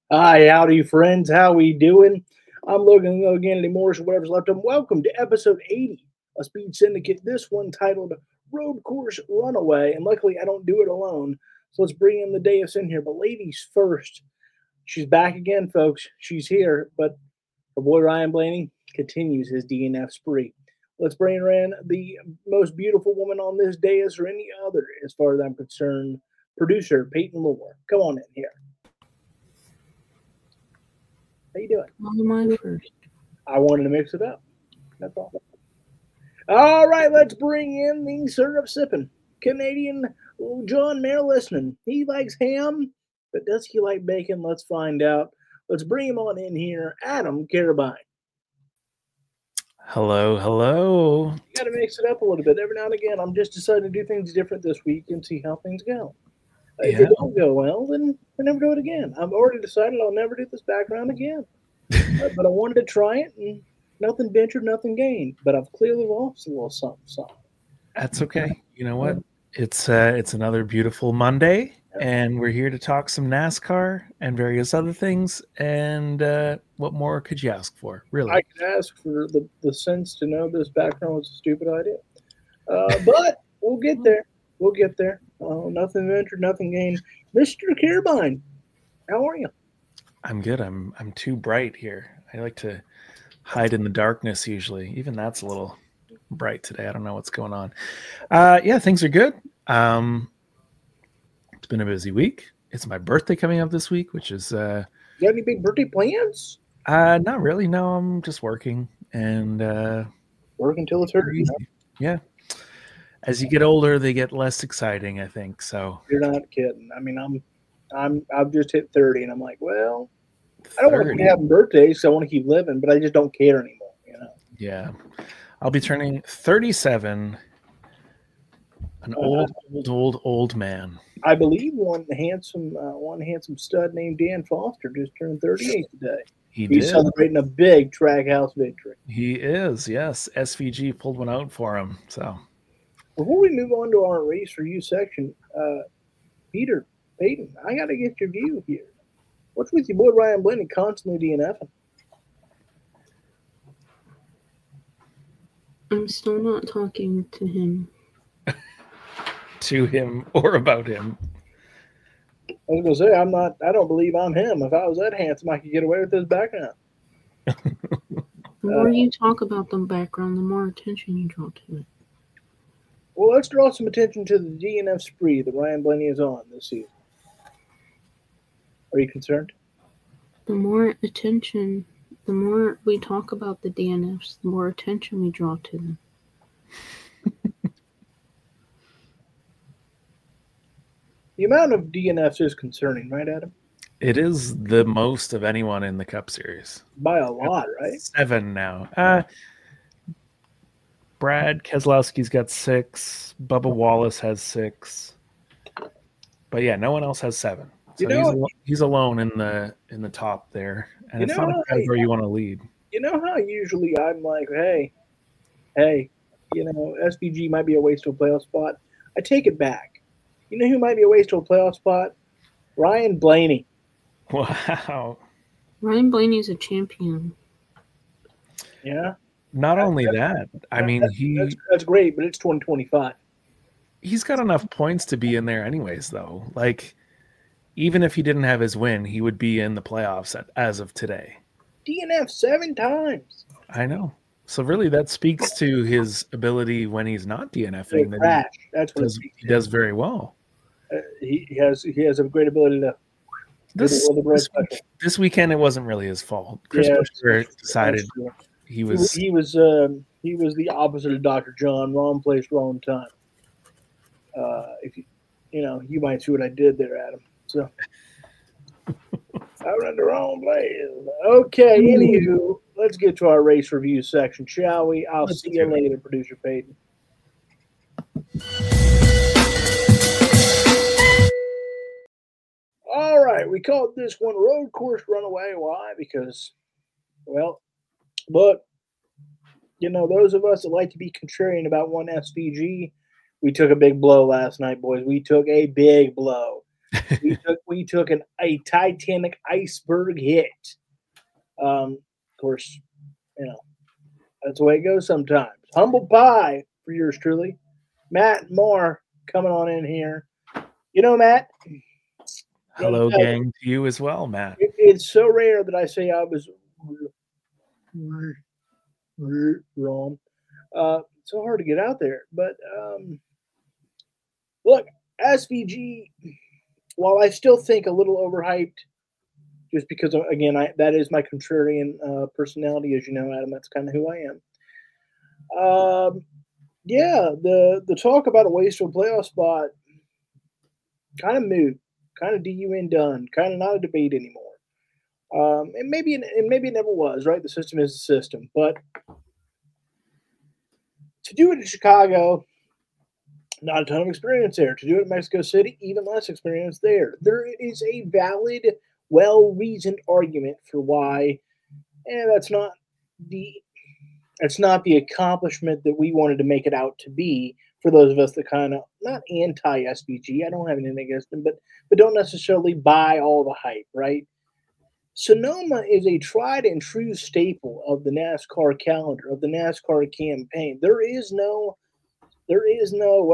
Hi, howdy, friends. How we doing? I'm Logan Logan Morris, whatever's left of 'em. Welcome to episode 80 of Speed Syndicate. This one titled Road Course Runaway. And luckily, I don't do it alone. So let's bring in the Deus in here. But ladies first, she's back again, folks. She's here. But our boy Ryan Blaney continues his DNF spree. Let's bring her in, the most beautiful woman on this dais or any other, as far as I'm concerned, producer Peyton Moore. Come on in here. How you doing? On my first. I wanted to mix it up. That's all. All right, let's bring in the syrup sipping Canadian John Mayer listening. He likes ham, but does he like bacon? Let's find out. Let's bring him on in here. Adam Carabine. Hello, hello. You got to mix it up a little bit every now and again. I'm just deciding to do things different this week and see how things go. If they don't go well, then we never do it again. I've already decided I'll never do this background again. But I wanted to try it, and nothing ventured, nothing gained. But I've clearly lost a little something. That's okay. You know what? It's another beautiful Monday, and we're here to talk some NASCAR and various other things. And what more could you ask for, really? I could ask for the sense to know this background was a stupid idea. But we'll get there. We'll get there. Nothing ventured, nothing gained. Mr. Carabine, how are you? I'm good. I'm too bright here. I like to hide in the darkness usually. Even that's a little bright today. I don't know what's going on. Yeah, things are good. It's been a busy week. It's my birthday coming up this week, which is you got any big birthday plans? Not really. No, I'm just working and working till it's hurt. Yeah. As you get older, they get less exciting, I think. So you're not kidding. I mean, I've just hit 30, and I'm like, well, I don't want to keep having birthdays, so I want to keep living, but I just don't care anymore. Yeah, I'll be turning 37. An old man. I believe one handsome stud named Dan Foster just turned 38 today. He's celebrating a big Trackhouse victory. He is, yes. SVG pulled one out for him. So. Before we move on to our race review section, Peter, Peyton, I got to get your view here. What's with your boy Ryan Blaney constantly DNFing? I'm still not talking to him. To him or about him. I was going to say, I don't believe I'm him. If I was that handsome, I could get away with this background. The more you talk about the background, the more attention you draw to it. Well, let's draw some attention to the DNF spree that Ryan Blaney is on this season. Are you concerned? The more attention, the more we talk about the DNFs, the more attention we draw to them. The amount of DNFs is concerning, right, Adam? It is the most of anyone in the Cup Series. By a lot, right? 7 now. Brad Keselowski's got 6. Bubba Wallace has 6. But yeah, no one else has 7. So he's alone in the top there. And it's not a category you want to lead. You know how usually I'm like, hey, SVG might be a waste of a playoff spot. I take it back. You know who might be a waste of a playoff spot? Ryan Blaney. Wow. Ryan Blaney's a champion. Yeah. Not only that, I mean, that's great, but it's 2025. He's got enough points to be in there anyways, though. Like, even if he didn't have his win, he would be in the playoffs as of today. DNF 7 times. I know. So really, that speaks to his ability when he's not DNFing. That's what he does very well. He has a great ability to. This weekend, it wasn't really his fault. Chris Buescher decided. He was the opposite of Dr. John. Wrong place, wrong time. If you might see what I did there, Adam. So I went in the wrong place. Okay, anywho, let's get to our race review section, shall we? I'll see you later, producer Peyton. All right, we called this one Road Course Runaway. Why? Because, well, but those of us that like to be contrarian about one SVG, we took a big blow last night, boys. We took a big blow. we took a Titanic iceberg hit. Of course, that's the way it goes sometimes. Humble pie for yours truly, Matt Moore, coming on in here. Matt. Hello, gang, to you as well, Matt. It's so rare that I say I was wrong. So hard to get out there. But look, SVG, while I still think a little overhyped, just because, again, that is my contrarian personality, as you know, Adam. That's kind of who I am. Yeah, the talk about a waste of a playoff spot, kind of moot, kind of DUN done, kind of not a debate anymore. And maybe it never was, right? The system is the system. But to do it in Chicago, not a ton of experience there. To do it in Mexico City, even less experience there. There is a valid, well-reasoned argument for why that's not the accomplishment that we wanted to make it out to be for those of us that kind of, not anti-SVG, I don't have anything against them, but don't necessarily buy all the hype, right? Sonoma is a tried and true staple of the NASCAR calendar, of the NASCAR campaign. There is no, there is,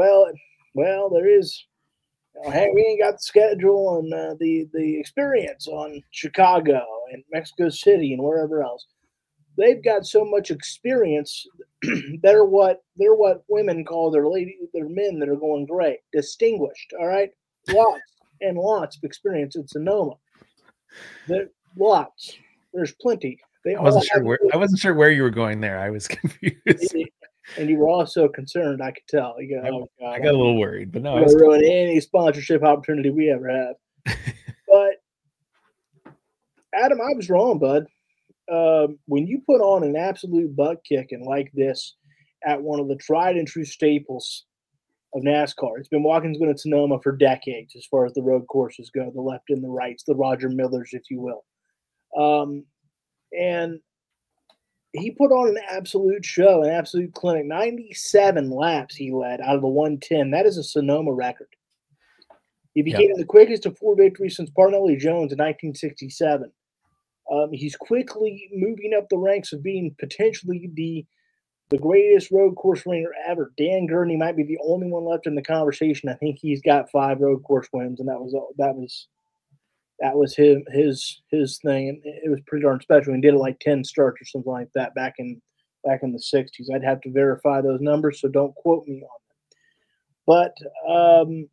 hey, we ain't got the schedule and the experience on Chicago and Mexico City and wherever else. They've got so much experience. They're what women call their men that are going great, distinguished. All right, lots and lots of experience in Sonoma. Lots. There's plenty. I wasn't sure where you were going there. I was confused. And you were also concerned. I could tell. You go, I got a little worried, but no, I was ruin any sponsorship opportunity we ever have. But Adam, I was wrong, bud. When you put on an absolute butt kicking like this at one of the tried and true staples of NASCAR, it's been Watkins Glen and Sonoma for decades as far as the road courses go, the left and the rights, the Roger Millers, if you will. And he put on an absolute show, an absolute clinic. 97 laps he led out of the 110. That is a Sonoma record. He became the quickest of 4 victories since Parnelli Jones in 1967. He's quickly moving up the ranks of being potentially the greatest road course winner ever. Dan Gurney might be the only one left in the conversation. I think he's got 5 road course wins, and that was his thing, and it was pretty darn special. He did it like 10 starts or something like that back in the 60s. I'd have to verify those numbers, so don't quote me on them.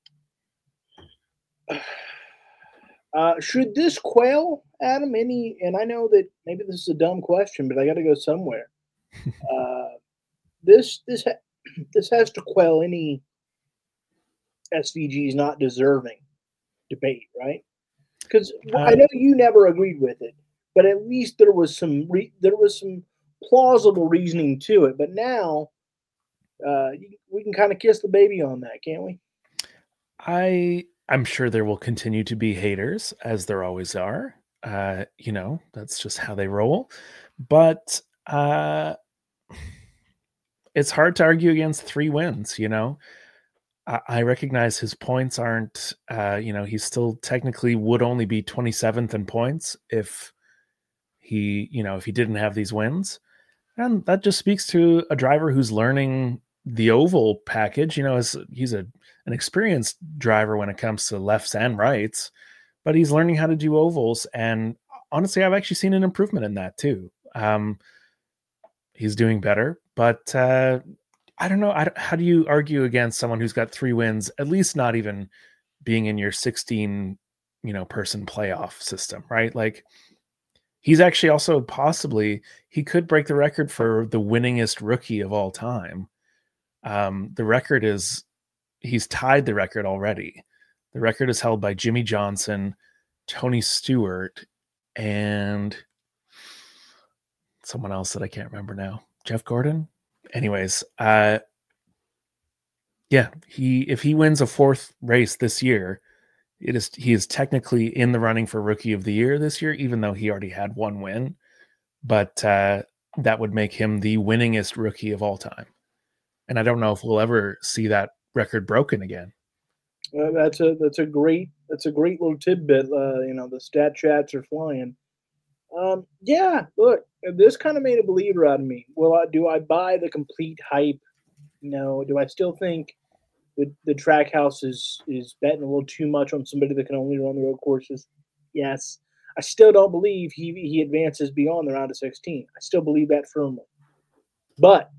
But should this quail, Adam, and I know that maybe this is a dumb question, but I got to go somewhere. This has to quell any SVG's not deserving debate, right? Because I know you never agreed with it, but at least there was some plausible reasoning to it. But now we can kind of kiss the baby on that, can't we? I'm sure there will continue to be haters, as there always are. That's just how they roll. But it's hard to argue against 3 wins, I recognize his points aren't, he still technically would only be 27th in points if he didn't have these wins. And that just speaks to a driver who's learning the oval package. He's an experienced driver when it comes to lefts and rights, but he's learning how to do ovals. And honestly, I've actually seen an improvement in that too. He's doing better, but I don't know. How do you argue against someone who's got 3 wins, at least not even being in your 16, person playoff system, right? Like, he's actually also he could break the record for the winningest rookie of all time. The record he's tied the record already. The record is held by Jimmy Johnson, Tony Stewart, and someone else that I can't remember now. Jeff Gordon? Anyways, if he wins a 4th race this year, he is technically in the running for Rookie of the Year this year, even though he already had 1 win. But that would make him the winningest rookie of all time. And I don't know if we'll ever see that record broken again. That's a great little tidbit. The stat chats are flying. Yeah, look, this kind of made a believer out of me. Do I buy the complete hype? No. Do I still think the track house is betting a little too much on somebody that can only run the road courses? Yes. I still don't believe he advances beyond the round of 16. I still believe that firmly. But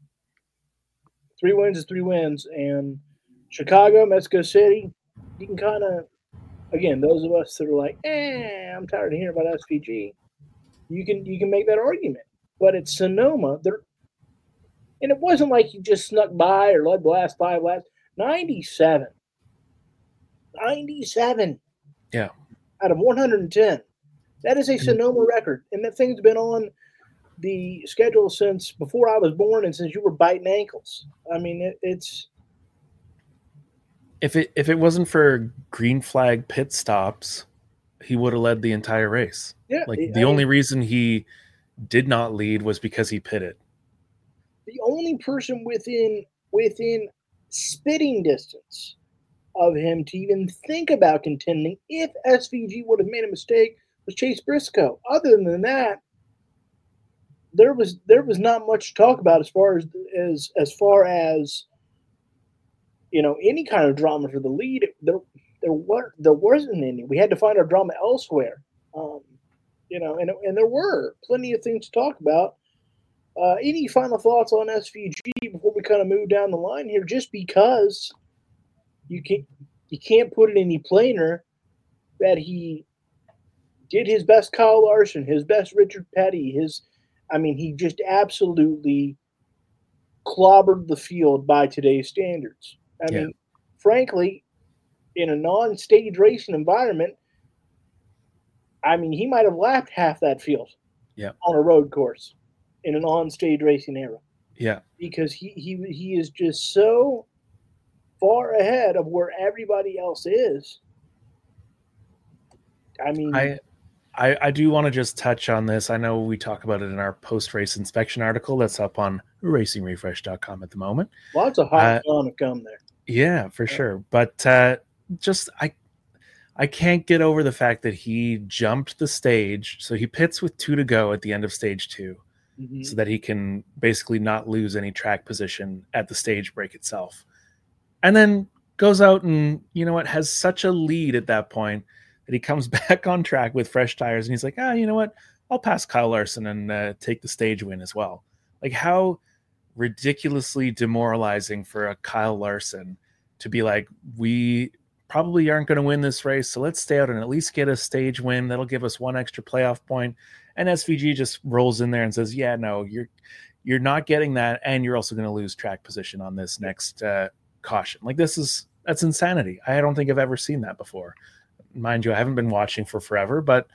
3 wins is 3 wins, and Chicago, Mexico City, you can kind of, again, those of us that are like, I'm tired of hearing about SVG, you can make that argument. But at Sonoma, and it wasn't like he just snuck by or led the last 5 laps. 97. 97. Yeah. Out of 110. That is a Sonoma record, and that thing's been on the schedule since before I was born and since you were biting ankles. I mean, it's. If it wasn't for green flag pit stops, he would have led the entire race. Yeah, the only reason he did not lead was because he pitted. The only person within spitting distance of him to even think about contending if SVG would have made a mistake was Chase Briscoe. Other than that, there was not much to talk about as far as any kind of drama for the lead. There wasn't any. We had to find our drama elsewhere. And there were plenty of things to talk about. Any final thoughts on SVG before we kind of move down the line here? Just because you can't put it any plainer that he did his best Kyle Larson, his best Richard Petty, he just absolutely clobbered the field by today's standards. I mean, frankly, in a non-stage racing environment, he might have lapped half that field on a road course in an on-stage racing era. Yeah. Because he is just so far ahead of where everybody else is. I do want to just touch on this. I know we talk about it in our post-race inspection article that's up on racingrefresh.com at the moment. Lots of hot fun to come there. Yeah, for sure. But I can't get over the fact that he jumped the stage. So he pits with 2 to go at the end of stage 2 so that he can basically not lose any track position at the stage break itself. And then goes out and, has such a lead at that point that he comes back on track with fresh tires. And he's like, you know what? I'll pass Kyle Larson and take the stage win as well. Like, how ridiculously demoralizing for a Kyle Larson to be like, we probably aren't going to win this race, so let's stay out and at least get a stage win. That'll give us 1 extra playoff point. And SVG just rolls in there and says, yeah, no, you're not getting that, and you're also going to lose track position on this next caution. Like, that's insanity. I don't think I've ever seen that before. Mind you, I haven't been watching for forever, but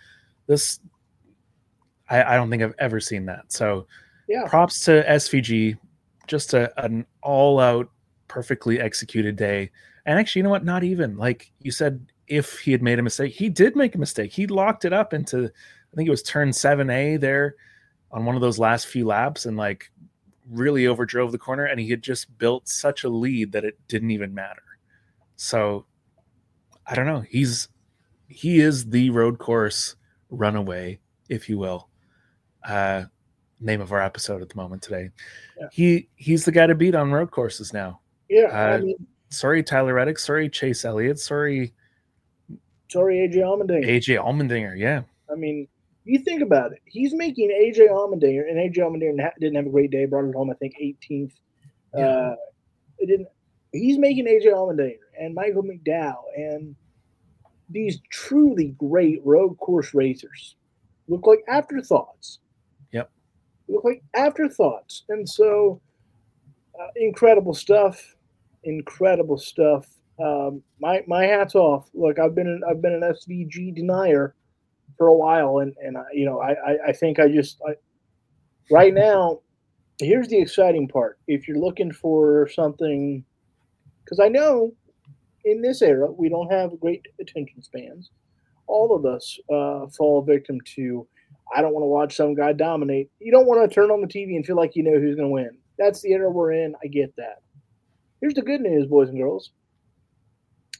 I don't think I've ever seen that. So props to SVG, just an all-out, perfectly executed day. And actually, you know what? Not even. Like you said, if he had made a mistake, he did make a mistake. He locked it up into, I think it was turn 7A there on one of those last few laps and really overdrove the corner. And he had just built such a lead that it didn't even matter. So I don't know. He is the road course runaway, if you will. Name of our episode at the moment today. Yeah. He's the guy to beat on road courses now. Yeah. Sorry, Tyler Reddick. Sorry, Chase Elliott. Sorry, AJ Allmendinger. AJ Allmendinger, yeah. You think about it. He's making AJ Allmendinger, and AJ Allmendinger didn't have a great day. Brought it home, I think, 18th. Yeah. He's making AJ Allmendinger and Michael McDowell and these truly great road course racers look like afterthoughts. Yep. Look like afterthoughts. And so, incredible stuff. Incredible stuff. My hat's off. Look, I've been an SVG denier for a while, and I think right now, here's the exciting part. If you're looking for something, because I know in this era we don't have great attention spans. All of us fall victim to, I don't want to watch some guy dominate. You don't want to turn on the TV and feel like you know who's going to win. That's the era we're in. I get that. Here's the good news, boys and girls.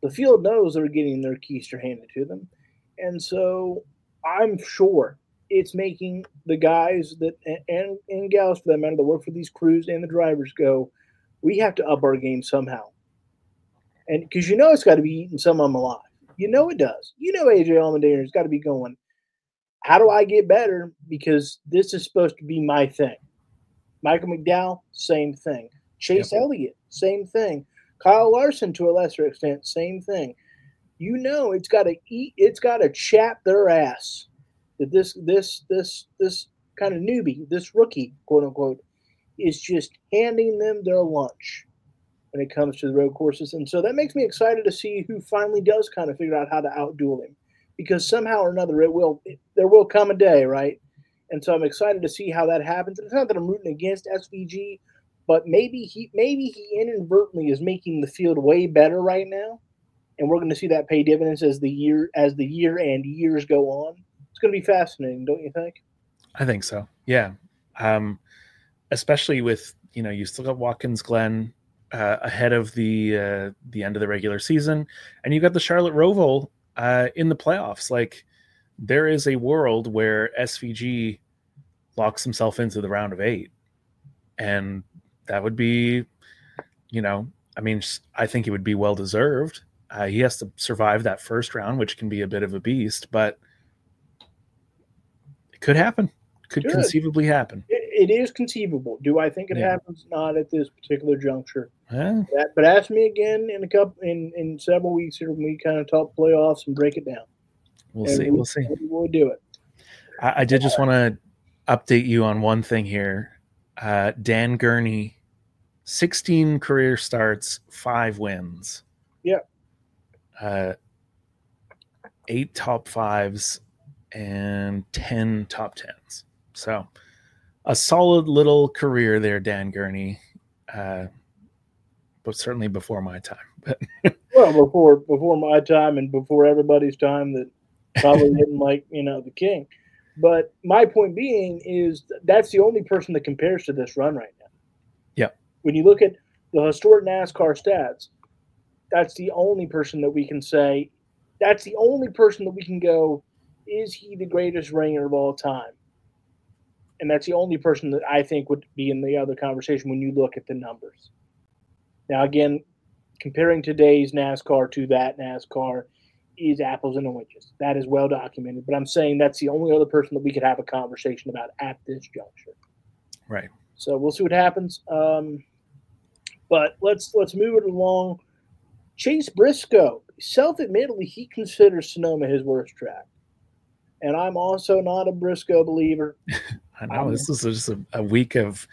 The field knows they're getting their keister handed to them. And so I'm sure it's making the guys that and gals for that matter that work for these crews and the drivers go, we have to up our game somehow. And because it's got to be eating some of them alive. It does. AJ Allmendier's got to be going, how do I get better? Because this is supposed to be my thing. Michael McDowell, same thing. Chase Elliott, same thing. Kyle Larson, to a lesser extent, same thing. It's got to eat. It's got to chap their ass that this kind of newbie, this rookie, quote unquote, is just handing them their lunch when it comes to the road courses. And so that makes me excited to see who finally does kind of figure out how to outduel him, because somehow or another there will come a day, right? And so I'm excited to see how that happens. And it's not that I'm rooting against SVG, but maybe he inadvertently is making the field way better right now, and we're going to see that pay dividends as the year and years go on. It's going to be fascinating, don't you think? I think so. Yeah, especially with you still got Watkins Glen ahead of the end of the regular season, and you got the Charlotte Roval in the playoffs. Like, there is a world where SVG locks himself into the round of 8, and that would be, I think it would be well deserved. He has to survive that first round, which can be a bit of a beast, but it could happen. Could conceivably happen. It is conceivable. Do I think it happens? Not at this particular juncture. But ask me again in several weeks here when we kind of talk playoffs and break it down. We'll see. We'll do it. I did just want to update you on one thing here. Dan Gurney, 16 career starts, 5 wins. Yeah. 8 top 5s and 10 top 10s. So a solid little career there, Dan Gurney. But certainly before my time. Well, before my time and before everybody's time that probably didn't like, the king. But my point being is that's the only person that compares to this run right now. Yeah. When you look at the historic NASCAR stats, that's the only person that we can say, that's the only person that we can go, is he the greatest ringer of all time? And that's the only person that I think would be in the other conversation when you look at the numbers. Now, again, comparing today's NASCAR to that NASCAR is apples and oranges. That is well documented. But I'm saying that's the only other person that we could have a conversation about at this juncture. Right. So we'll see what happens. But let's move it along. Chase Briscoe, self-admittedly, he considers Sonoma his worst track. And I'm also not a Briscoe believer. I know this is just a week of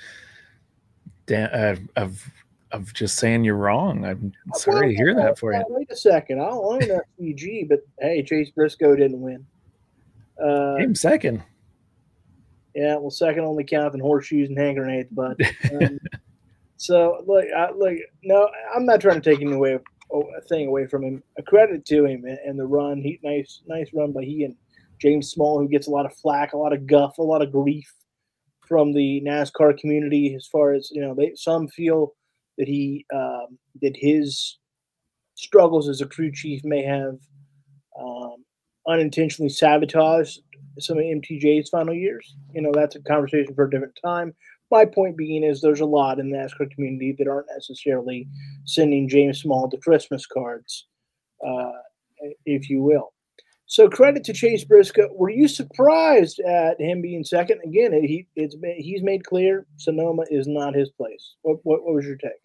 just saying you're wrong. I'm sorry to hear that for you. Wait a second. I'll own that PG, but hey, Chase Briscoe didn't win. Came second. Yeah, well, second only counting horseshoes and hand grenades, but so no, I'm not trying to take a thing away from him. A credit to him and the run. Nice run by he and James Small, who gets a lot of flack, a lot of guff, a lot of grief from the NASCAR community. As far as some feel that that his struggles as a crew chief may have unintentionally sabotaged some of MTJ's final years. That's a conversation for a different time. My point being is there's a lot in the NASCAR community that aren't necessarily sending James Small the Christmas cards, if you will. So credit to Chase Briscoe. Were you surprised at him being second? Again, he's made clear Sonoma is not his place. What was your take?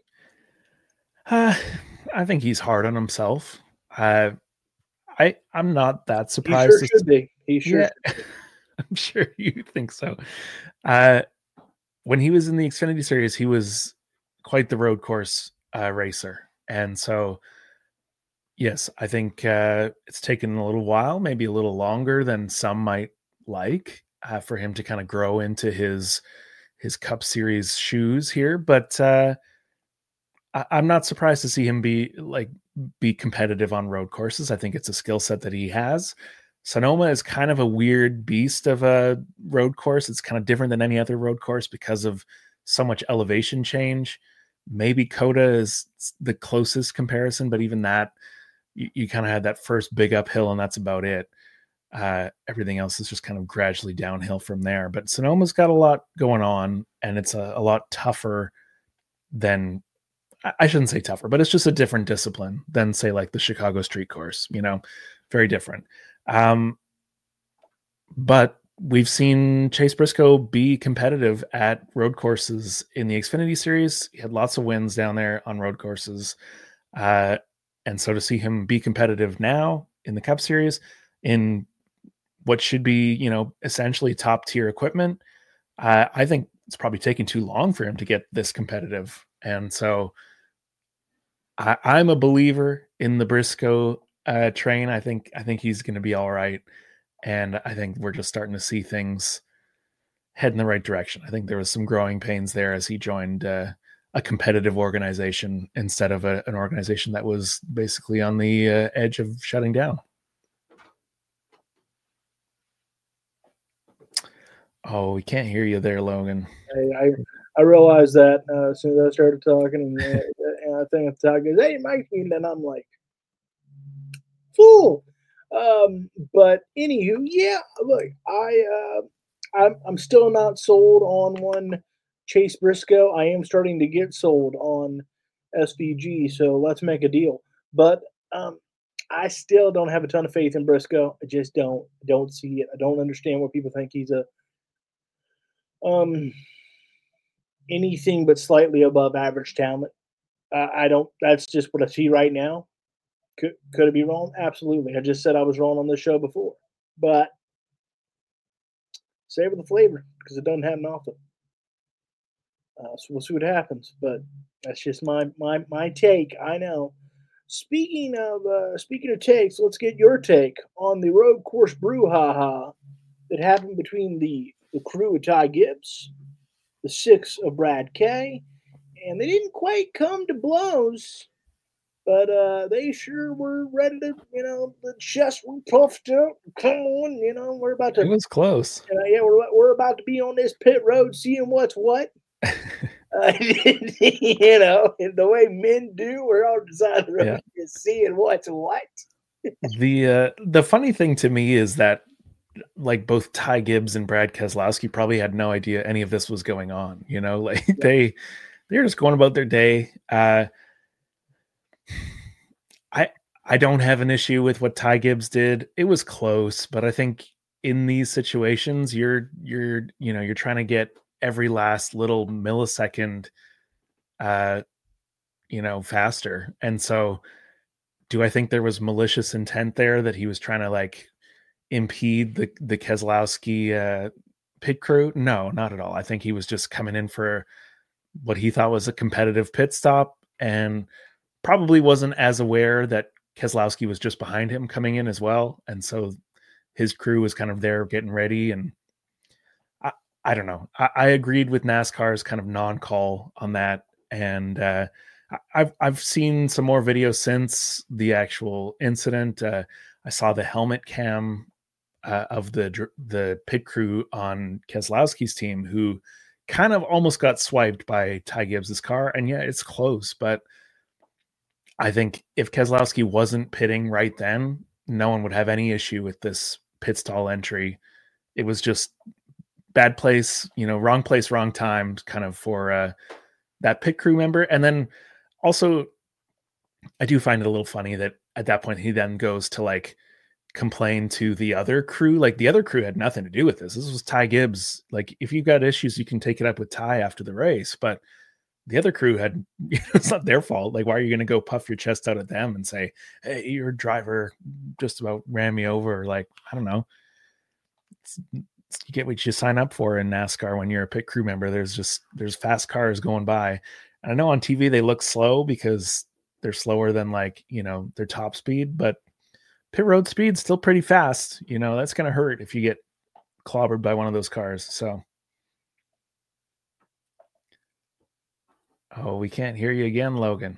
I think he's hard on himself. I'm not that surprised. He sure should be. He sure should be. I'm sure you think so. When he was in the Xfinity Series, he was quite the road course racer. And so, yes, I think it's taken a little while, maybe a little longer than some might like, for him to kind of grow into his Cup Series shoes here. But I'm not surprised to see him be competitive on road courses. I think it's a skill set that he has. Sonoma is kind of a weird beast of a road course. It's kind of different than any other road course because of so much elevation change. Maybe COTA is the closest comparison, but even that, you kind of had that first big uphill, and that's about it. Everything else is just kind of gradually downhill from there. But Sonoma's got a lot going on, and it's a lot tougher than, I shouldn't say tougher, but it's just a different discipline than, say, like the Chicago Street Course, very different. But we've seen Chase Briscoe be competitive at road courses in the Xfinity Series. He had lots of wins down there on road courses. And so to see him be competitive now in the Cup Series in what should be, essentially top tier equipment, I think it's probably taking too long for him to get this competitive. And so I'm a believer in the Briscoe train. I think he's going to be all right. And I think we're just starting to see things head in the right direction. I think there was some growing pains there as he joined a competitive organization instead of an organization that was basically on the edge of shutting down. Oh, we can't hear you there, Logan. I realized that as soon as I started talking, and I think the talk goes, "Hey, Mike," and I'm like, "Fool." But anywho, yeah. Look, I'm still not sold on one Chase Briscoe. I am starting to get sold on SVG. So let's make a deal. But I still don't have a ton of faith in Briscoe. I just don't see it. I don't understand what people think he's a anything but slightly above average talent. I don't. That's just what I see right now. Could it be wrong? Absolutely. I just said I was wrong on this show before, but savor the flavor because it doesn't happen often. So we'll see what happens. But that's just my take. I know. Speaking of takes, let's get your take on the road course brouhaha that happened between the crew of Ty Gibbs, the 6 of Brad K, and they didn't quite come to blows, but they sure were ready to, the chests were puffed up. Come on, we're about to. It was close. Yeah, we're about to be on this pit road, seeing what's what. The way men do, we're on the side of the road, just seeing what's what. The funny thing to me is that, like, both Ty Gibbs and Brad Keselowski probably had no idea any of this was going on. They're just going about their day. I don't have an issue with what Ty Gibbs did. It was close, but I think in these situations, you're trying to get every last little millisecond, faster. And so, do I think there was malicious intent there that he was trying to like impede the Keselowski pit crew? No, not at all. I think he was just coming in for what he thought was a competitive pit stop, and probably wasn't as aware that Keselowski was just behind him coming in as well. And so his crew was kind of there getting ready. And I don't know. I agreed with NASCAR's kind of non-call on that. And I've seen some more videos since the actual incident. I saw the helmet cam of the pit crew on Keselowski's team, who kind of almost got swiped by Ty Gibbs's car. And yeah, it's close, but I think if Keselowski wasn't pitting right then, no one would have any issue with this pit stall entry. It was just bad place, wrong place, wrong time kind of for that pit crew member. And then also, I do find it a little funny that at that point he then goes to like complain to the other crew. Like, the other crew had nothing to do with this. This was Ty Gibbs. Like, if you've got issues, you can take it up with Ty after the race. But the other crew had, it's not their fault. Like, why are you going to go puff your chest out at them and say, "Hey, your driver just about ran me over"? Like, I don't know. You get what you sign up for in NASCAR when you're a pit crew member. There's fast cars going by. And I know on TV they look slow because they're slower than their top speed, but pit road speed's still pretty fast. That's going to hurt if you get clobbered by one of those cars. So. Oh, we can't hear you again, Logan.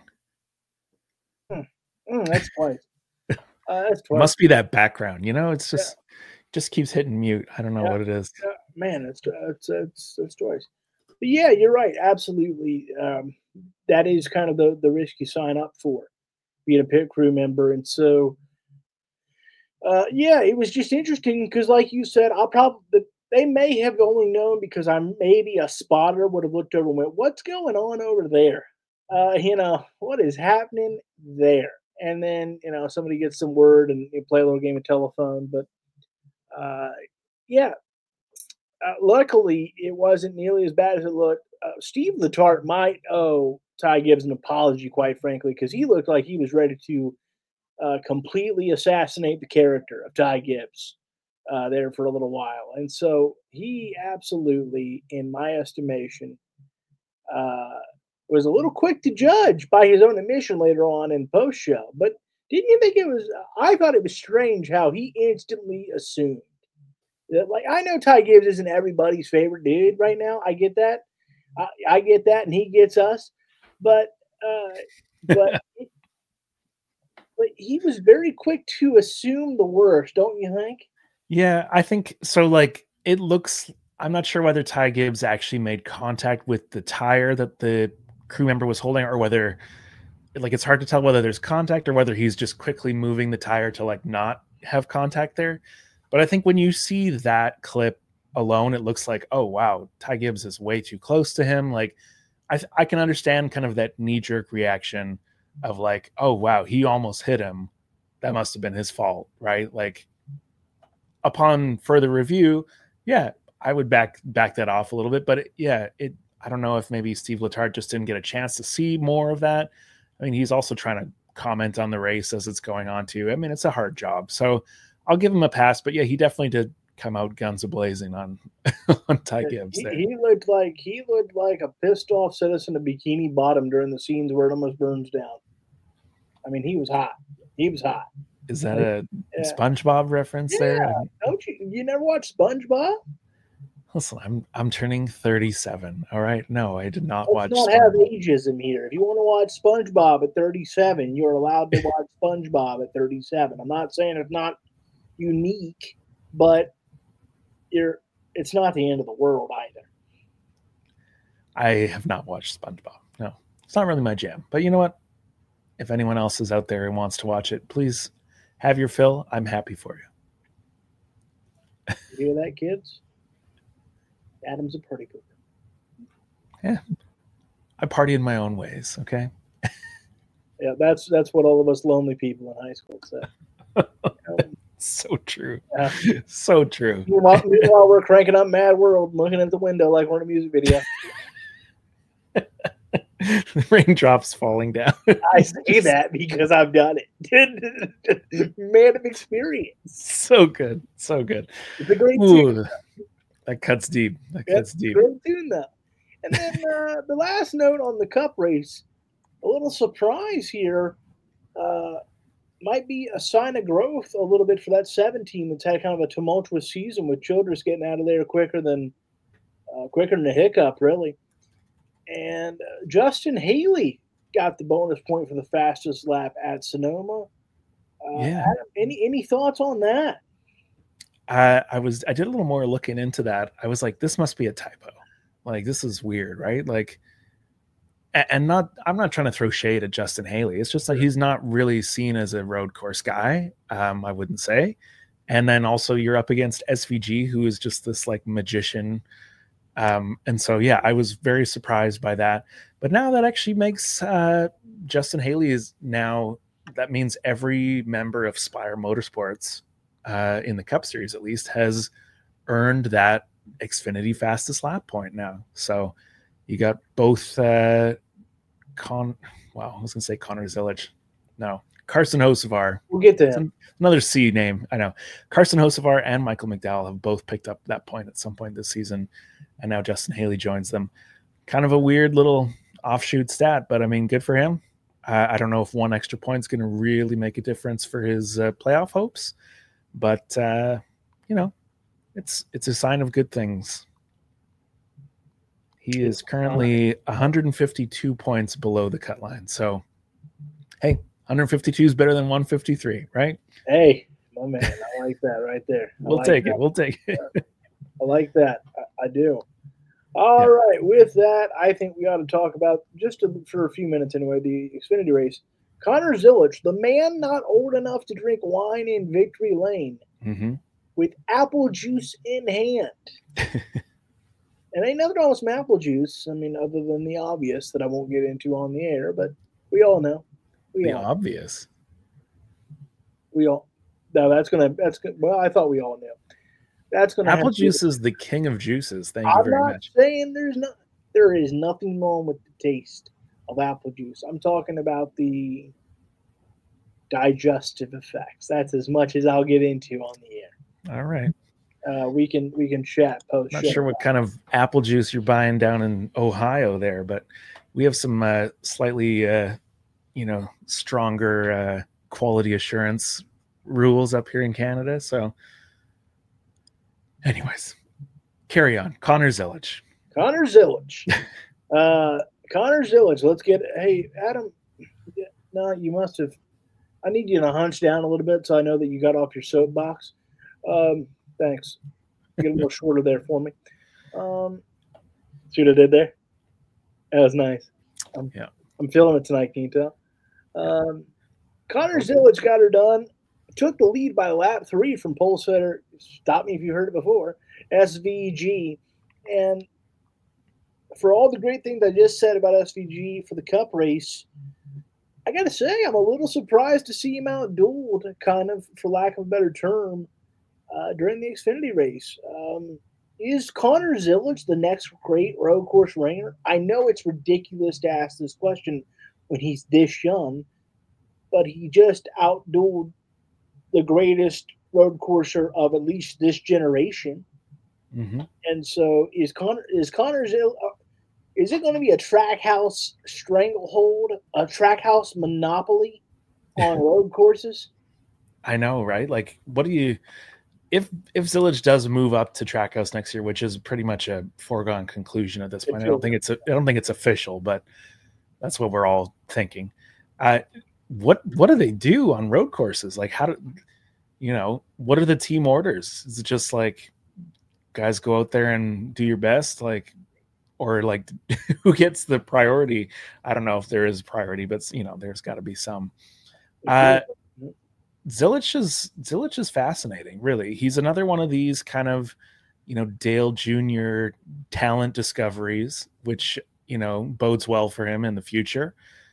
That's twice. That's twice. Must be that background. It's just keeps hitting mute. I don't know what it is. Man, it's twice. But yeah, you're right. Absolutely. That is kind of the risk you sign up for. being a pit crew member. And so, yeah, it was just interesting because, like you said, they may have only known because I'm maybe a spotter would have looked over and went, "What's going on over there? What is happening there?" And then somebody gets some word and you play a little game of telephone. But yeah, luckily it wasn't nearly as bad as it looked. Steve Letarte might owe Ty Gibbs an apology, quite frankly, because he looked like he was ready to completely assassinate the character of Ty Gibbs there for a little while. And so he absolutely, in my estimation, was a little quick to judge by his own admission later on in post show. But didn't you think it was? I thought it was strange how he instantly assumed that, like, I know Ty Gibbs isn't everybody's favorite dude right now. I get that. I get that, and he gets us. But but he was very quick to assume the worst, don't you think? Yeah, I think so. Like, it looks, I'm not sure whether Ty Gibbs actually made contact with the tire that the crew member was holding, or whether, like, it's hard to tell whether there's contact or whether he's just quickly moving the tire to, like, not have contact there. But I think when you see that clip alone, it looks like, oh, wow, Ty Gibbs is way too close to him. Like, I can understand kind of that knee-jerk reaction of like, oh, wow, he almost hit him. That must have been his fault, right? Like, upon further review, yeah, I would back that off a little bit. But I don't know if maybe Steve Letarte just didn't get a chance to see more of that. I mean, he's also trying to comment on the race as it's going on too. I mean, it's a hard job. So I'll give him a pass. But yeah, he definitely did come out guns a-blazing on Ty Gibbs there. He looked like a pissed off citizen of Bikini Bottom during the scenes where it almost burns down. I mean, he was hot. He was hot. Is that a SpongeBob reference there? Don't you never watch SpongeBob? Listen, I'm turning 37. All right. No, I did not watch. Let's not have ageism here. If you want to watch SpongeBob at 37, you're allowed to watch SpongeBob at 37. I'm not saying it's not unique, but it's not the end of the world either. I have not watched SpongeBob. No, it's not really my jam. But you know what? If anyone else is out there and wants to watch it, please have your fill. I'm happy for you. You hear that, kids? Adam's a party pooper. Yeah. I party in my own ways, okay? Yeah, that's what all of us lonely people in high school said. So true. Yeah. So true. Meanwhile, we're cranking up Mad World, looking at the window like we're in a music video. The raindrops falling down. I say that because I've done it. Man of experience. So good. So good. It's a great tune. That cuts deep. Cuts deep. Great tune, though. And then the last note on the Cup race, a little surprise here. Might be a sign of growth a little bit for that 7 team that's had kind of a tumultuous season with Childress getting out of there quicker than a hiccup, really. And Justin Haley got the bonus point for the fastest lap at Sonoma. Yeah. Adam, any thoughts on that? I did a little more looking into that. I was like, this must be a typo. Like, this is weird, right? Like, and I'm not trying to throw shade at Justin Haley. It's just like he's not really seen as a road course guy. I wouldn't say. And then also you're up against SVG, who is just this like magician. And so, yeah, I was very surprised by that. But now that actually makes Justin Haley that means every member of Spire Motorsports in the Cup Series, at least, has earned that Xfinity fastest lap point now. So you got both I was going to say Connor Zilic. No, Carson Hocevar. We'll get to him. Another C name. I know. Carson Hocevar and Michael McDowell have both picked up that point at some point this season. And now Justin Haley joins them. Kind of a weird little offshoot stat, but I mean, good for him. I don't know if one extra point is going to really make a difference for his playoff hopes, but it's a sign of good things. He is currently 152 points below the cut line. So, hey, 152 is better than 153, right? Hey, my man, I like that right there. We'll take it. I like that. I do. All right. With that, I think we ought to talk about, for a few minutes anyway, the Xfinity race. Connor Zilisch, the man not old enough to drink wine in Victory Lane, with apple juice in hand. And ain't nothing wrong with some apple juice. I mean, other than the obvious that I won't get into on the air, but we all know. Obvious. That's gonna. Well, I thought we all knew. That's gonna. Apple juice is the king of juices. Thank you very much. I'm not saying there is nothing wrong with the taste of apple juice. I'm talking about the digestive effects. That's as much as I'll get into on the air. All right. We can chat post. Not sure what kind of apple juice you're buying down in Ohio there, but we have some slightly, stronger quality assurance rules up here in Canada. So, anyways, carry on. Connor Zilisch. Connor Zilisch. Let's get. Hey, Adam. No, you must have. I need you to hunch down a little bit so I know that you got off your soapbox. Thanks. Get a little shorter there for me. See what I did there? That was nice. I'm feeling it tonight, can you tell? Connor Zilisch got her done. Took the lead by lap 3 from pole setter. Stop me if you heard it before. SVG. And for all the great things I just said about SVG for the Cup race, I got to say I'm a little surprised to see him outdueled, kind of, for lack of a better term, during the Xfinity race. Is Connor Zilisch the next great road course ringer? I know it's ridiculous to ask this question when he's this young, but he just outdueled the greatest road courser of at least this generation. And so is Connor Zilisch, is it going to be a Trackhouse stranglehold, a Trackhouse monopoly on road courses? I know, right? Like, what do you... If Zilisch does move up to Trackhouse next year, which is pretty much a foregone conclusion at this point, I don't think it's official, but that's what we're all thinking. What do they do on road courses? Like, what are the team orders? Is it just like guys go out there and do your best, like, or like who gets the priority? I don't know if there is priority, but there's got to be some. Zilisch is fascinating, really. He's another one of these kind of, Dale Jr. talent discoveries, which, bodes well for him in the future.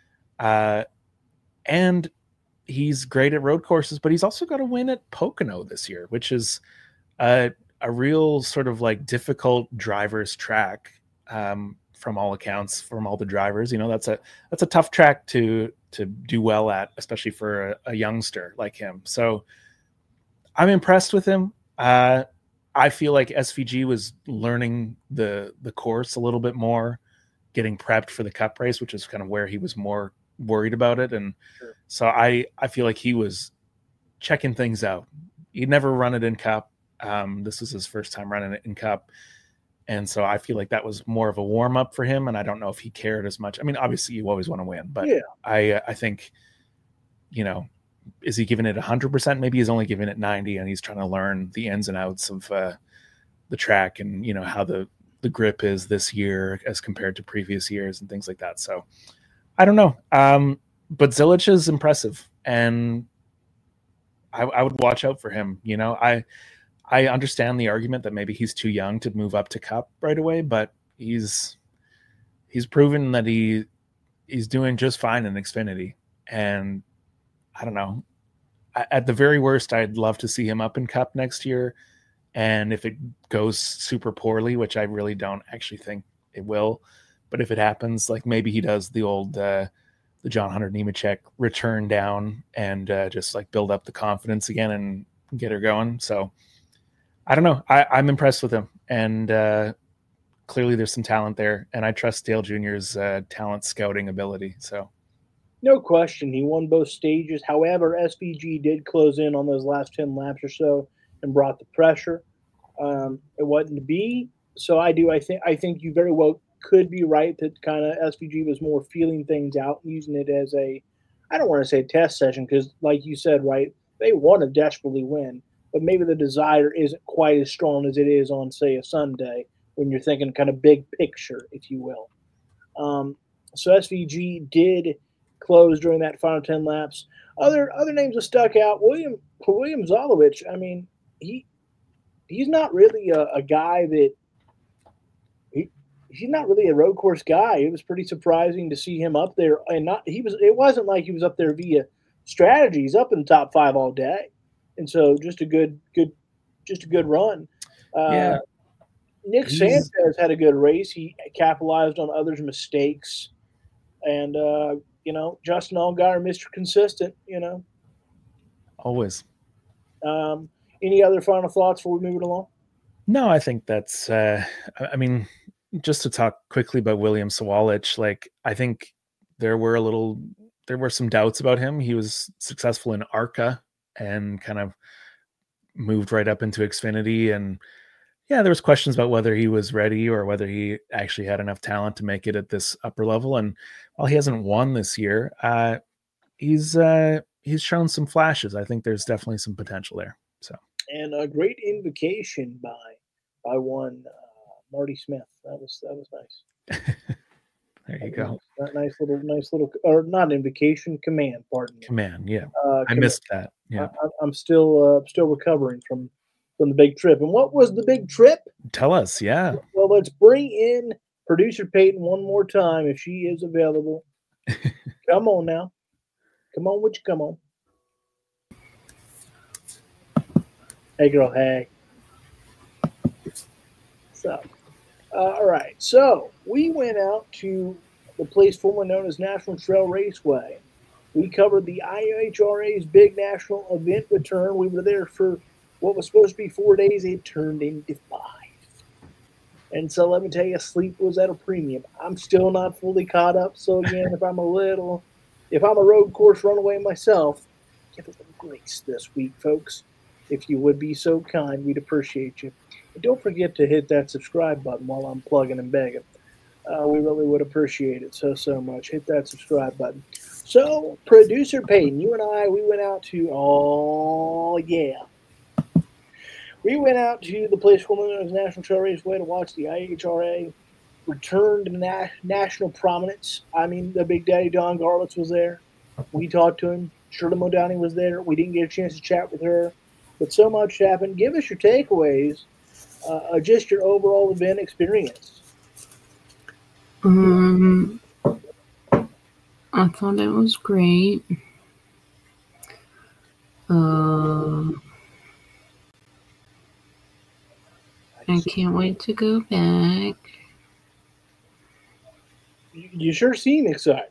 And he's great at road courses, but he's also got to win at Pocono this year, which is a real sort of like difficult driver's track, from all accounts, from all the drivers. That's a tough track to do well at, especially for a youngster like him. So I'm impressed with him. I feel like SVG was learning the course a little bit more, getting prepped for the Cup race, which is kind of where he was more worried about it. And so I feel like he was checking things out. He'd never run it in Cup. This was his first time running it in Cup. And so I feel like that was more of a warm up for him. And I don't know if he cared as much. I mean, obviously you always want to win, but I think, is he giving it 100%? Maybe he's only giving it 90 and he's trying to learn the ins and outs of the track and, how the grip is this year as compared to previous years and things like that. So I don't know. But Zilisch is impressive and I would watch out for him. I understand the argument that maybe he's too young to move up to Cup right away, but he's proven that he's doing just fine in Xfinity. And I don't know, at the very worst, I'd love to see him up in Cup next year. And if it goes super poorly, which I really don't actually think it will, but if it happens, like maybe he does the old, the John Hunter Nemechek return down and just like build up the confidence again and get her going. So I don't know. I'm impressed with him, and clearly there's some talent there, and I trust Dale Jr.'s talent scouting ability. So, no question, he won both stages. However, SVG did close in on those last 10 laps or so and brought the pressure. It wasn't to be. So I think you very well could be right that kind of SVG was more feeling things out, using it as I don't want to say a test session because, like you said, right, they want to desperately win. But maybe the desire isn't quite as strong as it is on, say, a Sunday when you're thinking kind of big picture, if you will. So SVG did closed during that final 10 laps. Other names that stuck out, William Zolovich. I mean, he's not really a guy that he's not really a road course guy. It was pretty surprising to see him up there, and it wasn't like he was up there via strategy. He's up in the top 5 all day, and so just a good run. Yeah. Nick Sanchez had a good race. He capitalized on others' mistakes, and Justin Allgaier, Mr. Consistent. Always. Any other final thoughts before we move it along? No, I think that's. I mean, just to talk quickly about William Sawalich, like I think there were some doubts about him. He was successful in ARCA and kind of moved right up into Xfinity, and yeah, there was questions about whether he was ready or whether he actually had enough talent to make it at this upper level. And while he hasn't won this year, he's shown some flashes. I think there's definitely some potential there. So, and a great invocation by one Marty Smith. That was nice. There you go. Nice little, or not invocation, command. Pardon me. Command. Yeah, I missed that. Yeah, I'm still recovering from the big trip. And what was the big trip? Tell us. Yeah. Well, let's bring in producer Peyton one more time if she is available. Come on now. Come on, would you come on? Hey, girl. Hey. So, all right. So we went out to the place formerly known as National Trail Raceway. We covered the IHRA's big national event return. We were there for what was supposed to be 4 days. It turned into 5. And so let me tell you, sleep was at a premium. I'm still not fully caught up. So again, if I'm a road course runaway myself, give us a grace this week, folks. If you would be so kind, we'd appreciate you. And don't forget to hit that subscribe button while I'm plugging and begging. We really would appreciate it so much. Hit that subscribe button. So, producer Peyton, you and I, we went out to, we went out to the place formerly known as National Trail Raceway to watch the IHRA return to national prominence. I mean, the Big Daddy Don Garlits was there. We talked to him. Shirley Modani was there. We didn't get a chance to chat with her, but so much happened. Give us your takeaways, just your overall event experience. I thought it was great. I can't wait to go back. You sure seem excited.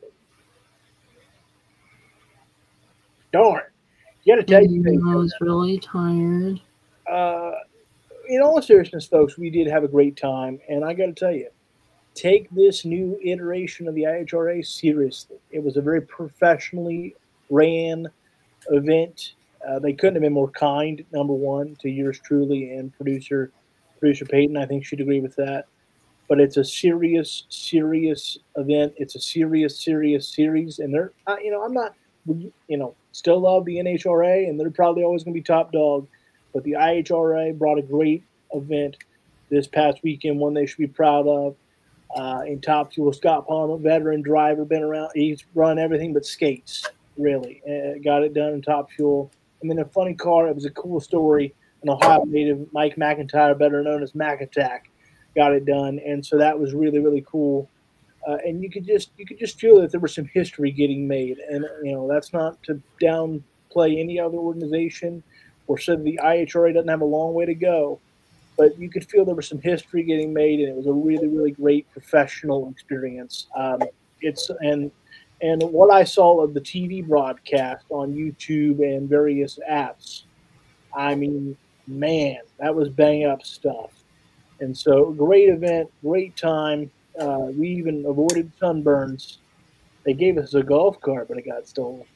Darn. You got to tell you. I was really tired. In all seriousness, folks, we did have a great time. And I got to tell you, take this new iteration of the IHRA seriously. It was a very professionally ran event. They couldn't have been more kind, number one, to yours truly and producer Peyton. I think she'd agree with that. But it's a serious event. It's a serious series. And they're, I'm not, still love the NHRA, and they're probably always going to be top dog. But the IHRA brought a great event this past weekend, one they should be proud of. In Top Fuel, Scott Palmer, veteran driver, been around. He's run everything but skates, really. Got it done in Top Fuel. And then a funny car. It was a cool story. An Ohio native, Mike McIntyre, better known as Mac Attack, got it done. And so that was really, really cool. And you could just feel that there was some history getting made. And, that's not to downplay any other organization or say the IHRA doesn't have a long way to go. But you could feel there was some history getting made, and it was a really, really great professional experience. And what I saw of the TV broadcast on YouTube and various apps, I mean, man, that was bang up stuff. And so, great event, great time. We even avoided sunburns. They gave us a golf cart, but it got stolen.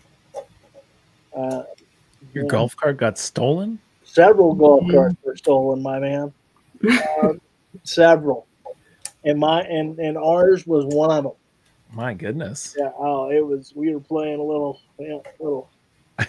Your golf cart got stolen? Several golf carts were stolen, my man. Several, and ours was one of them. My goodness. Yeah. Oh, it was. We were playing a little. It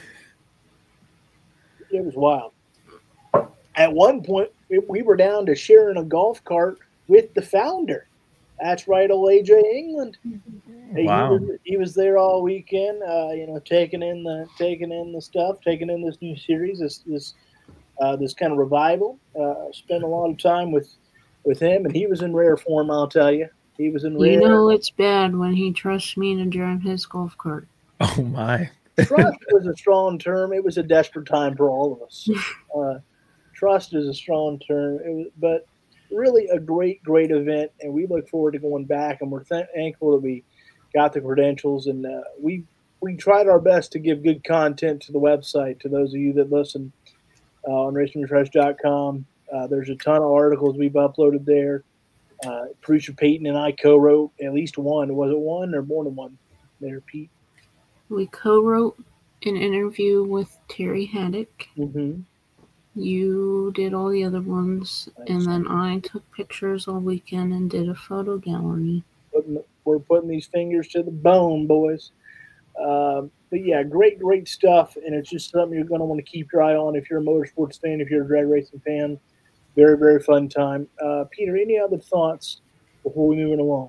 was wild. At one point, we were down to sharing a golf cart with the founder. That's right, old AJ England. Hey, Wow. he was there all weekend. Taking in the stuff, taking in this new series, this kind of revival. Spent a lot of time with him, and he was in rare form. I'll tell you, he was in rare. You know it's bad when he trusts me to drive his golf cart. Oh my! Trust was a strong term. It was a desperate time for all of us. Trust is a strong term, but really a great event, and we look forward to going back. And we're thankful that we got the credentials, and we tried our best to give good content to the website. To those of you that listen on RacingRefresh.com, there's a ton of articles we've uploaded there. Producer Peyton and I co-wrote at least one. Was it one or more than one? There, Pete. We co-wrote an interview with Terry Haddock. Mm-hmm. You did all the other ones, and then I took pictures all weekend and did a photo gallery. We're putting these fingers to the bone, boys. But yeah, great stuff, and it's just something you're going to want to keep your eye on if you're a motorsports fan, if you're a drag racing fan. Very, very fun time. Peter, any other thoughts before we move along?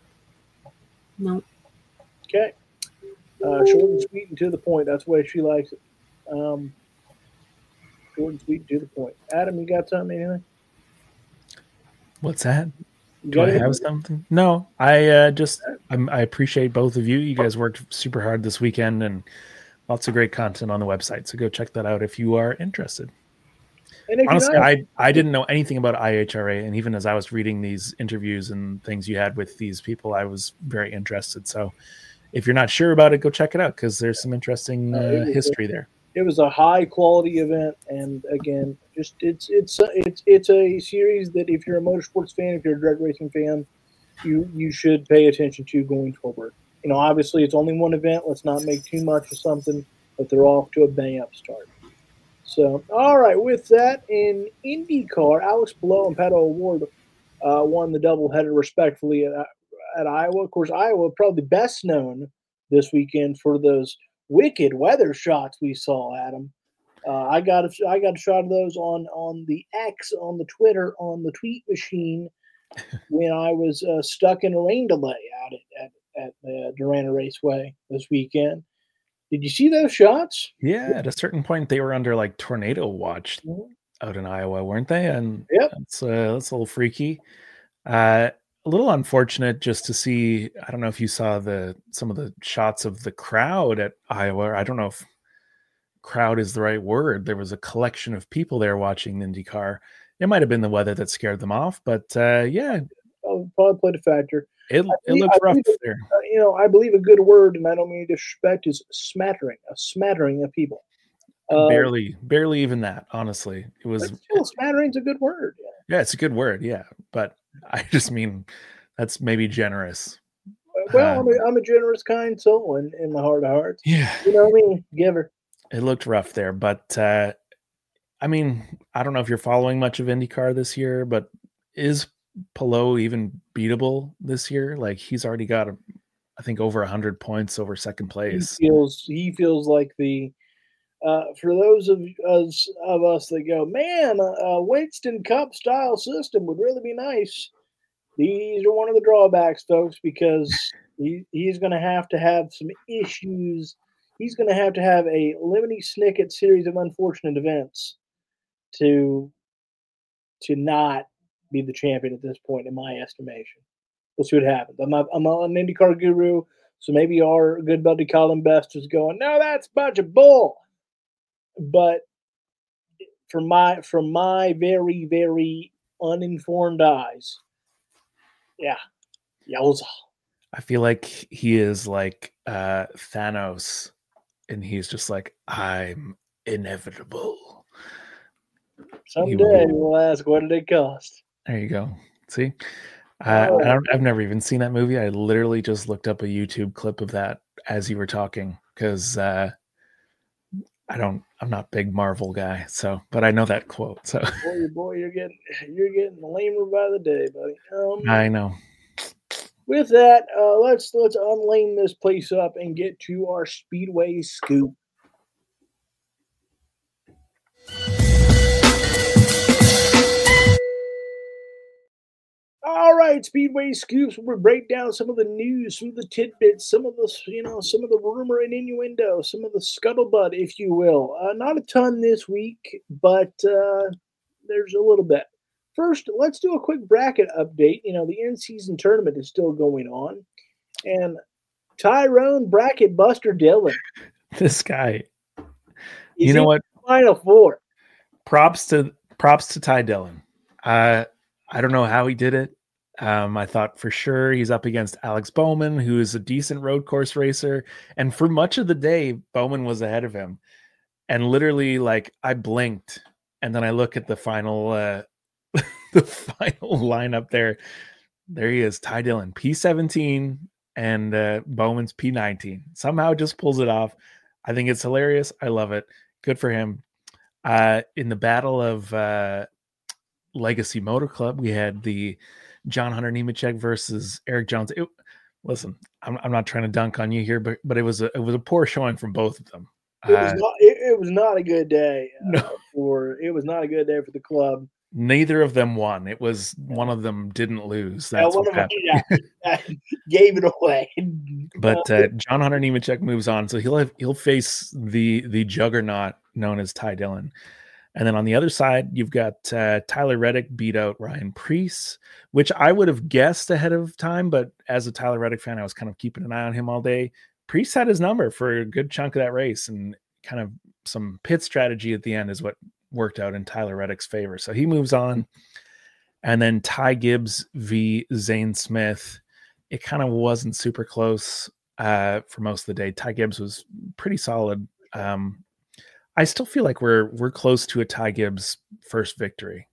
Nope. Okay. Short and sweet and to the point. That's the way she likes it. Short and sweet and to the point. Adam, you got something? Anything? What's that? Do I have something? No, I appreciate both of you. You guys worked super hard this weekend, and lots of great content on the website. So go check that out if you are interested. Honestly, I didn't know anything about IHRA, and even as I was reading these interviews and things you had with these people, I was very interested. So if you're not sure about it, go check it out because there's some interesting history there. It was a high quality event, and again, just it's a series that if you're a motorsports fan, if you're a drag racing fan, you should pay attention to going forward. Obviously it's only one event. Let's not make too much of something, but they're off to a bang up start. So, all right, with that, in IndyCar, Alex Palou and Pato O'Ward won the doubleheader respectfully at Iowa. Of course, Iowa probably best known this weekend for those wicked weather shots we saw, Adam. I got a shot of those on the X, on the Twitter, on the tweet machine when I was stuck in a rain delay out at the Durana Raceway this weekend. Did you see those shots? Yeah, at a certain point they were under like tornado watch out in Iowa, weren't they? And yep, that's a little freaky. A little unfortunate just to see. I don't know if you saw some of the shots of the crowd at Iowa. I don't know if crowd is the right word. There was a collection of people there watching the IndyCar. It might have been the weather that scared them off, but yeah, probably played a factor. It looked rough there. I believe a good word, and I don't mean to disrespect, is smattering. A smattering of people. Barely even that. Honestly, it was. Still, smattering's a good word. Yeah, it's a good word. Yeah, but I just mean that's maybe generous. Well, I'm a generous, kind soul in my heart of hearts. Yeah, you know what I mean. Giver. It looked rough there, but I mean, I don't know if you're following much of IndyCar this year, but is Palou even beatable this year? Like he's already got I think over 100 points over second place. He feels like the for those of us that go, man, a Winston Cup style system would really be nice. These are one of the drawbacks, folks, because he's going to have some issues. He's going to have a Lemony Snicket series of unfortunate events to not be the champion at this point, in my estimation. We'll see what happens. I'm an IndyCar guru, so maybe our good buddy Colin Best is going, no, that's a bunch of bull. But from my very, very uninformed eyes, yeah, yowza. I feel like he is like Thanos, and he's just like, I'm inevitable. Someday we'll ask, what did it cost? There you go. See, I've never even seen that movie. I literally just looked up a YouTube clip of that as you were talking because I'm not a big Marvel guy, but I know that quote. So boy, you're getting lamer by the day, buddy. I know. With that, let's unlame this place up and get to our Speedway scoop. All right, Speedway Scoops. We'll break down some of the news, some of the tidbits, some of the some of the rumor and innuendo, some of the scuttlebutt, if you will. Not a ton this week, but there's a little bit. First, let's do a quick bracket update. The in-season tournament is still going on, and Tyrone Bracket Buster Dillon. This guy. He's you know what? Final Four. Props to Ty Dillon. I don't know how he did it. I thought for sure he's up against Alex Bowman, who is a decent road course racer. And for much of the day, Bowman was ahead of him. And literally, I blinked, and then I look at the final the final lineup there. There he is, Ty Dillon, P17, and Bowman's P19. Somehow just pulls it off. I think it's hilarious. I love it. Good for him. In the battle of Legacy Motor Club, we had the John Hunter Nemechek versus Eric Jones. Listen, I'm not trying to dunk on you here, but it was a poor showing from both of them. It was not a good day. No. It was not a good day for the club. Neither of them won. It was one of them didn't lose. That's what happened. Gave it away. But John Hunter Nemechek moves on, so he'll face the juggernaut known as Ty Dillon. And then on the other side, you've got Tyler Reddick beat out Ryan Preece, which I would have guessed ahead of time. But as a Tyler Reddick fan, I was kind of keeping an eye on him all day. Preece had his number for a good chunk of that race, and kind of some pit strategy at the end is what worked out in Tyler Reddick's favor. So he moves on. And then Ty Gibbs v. Zane Smith. It kind of wasn't super close for most of the day. Ty Gibbs was pretty solid. I still feel like we're close to a Ty Gibbs first victory.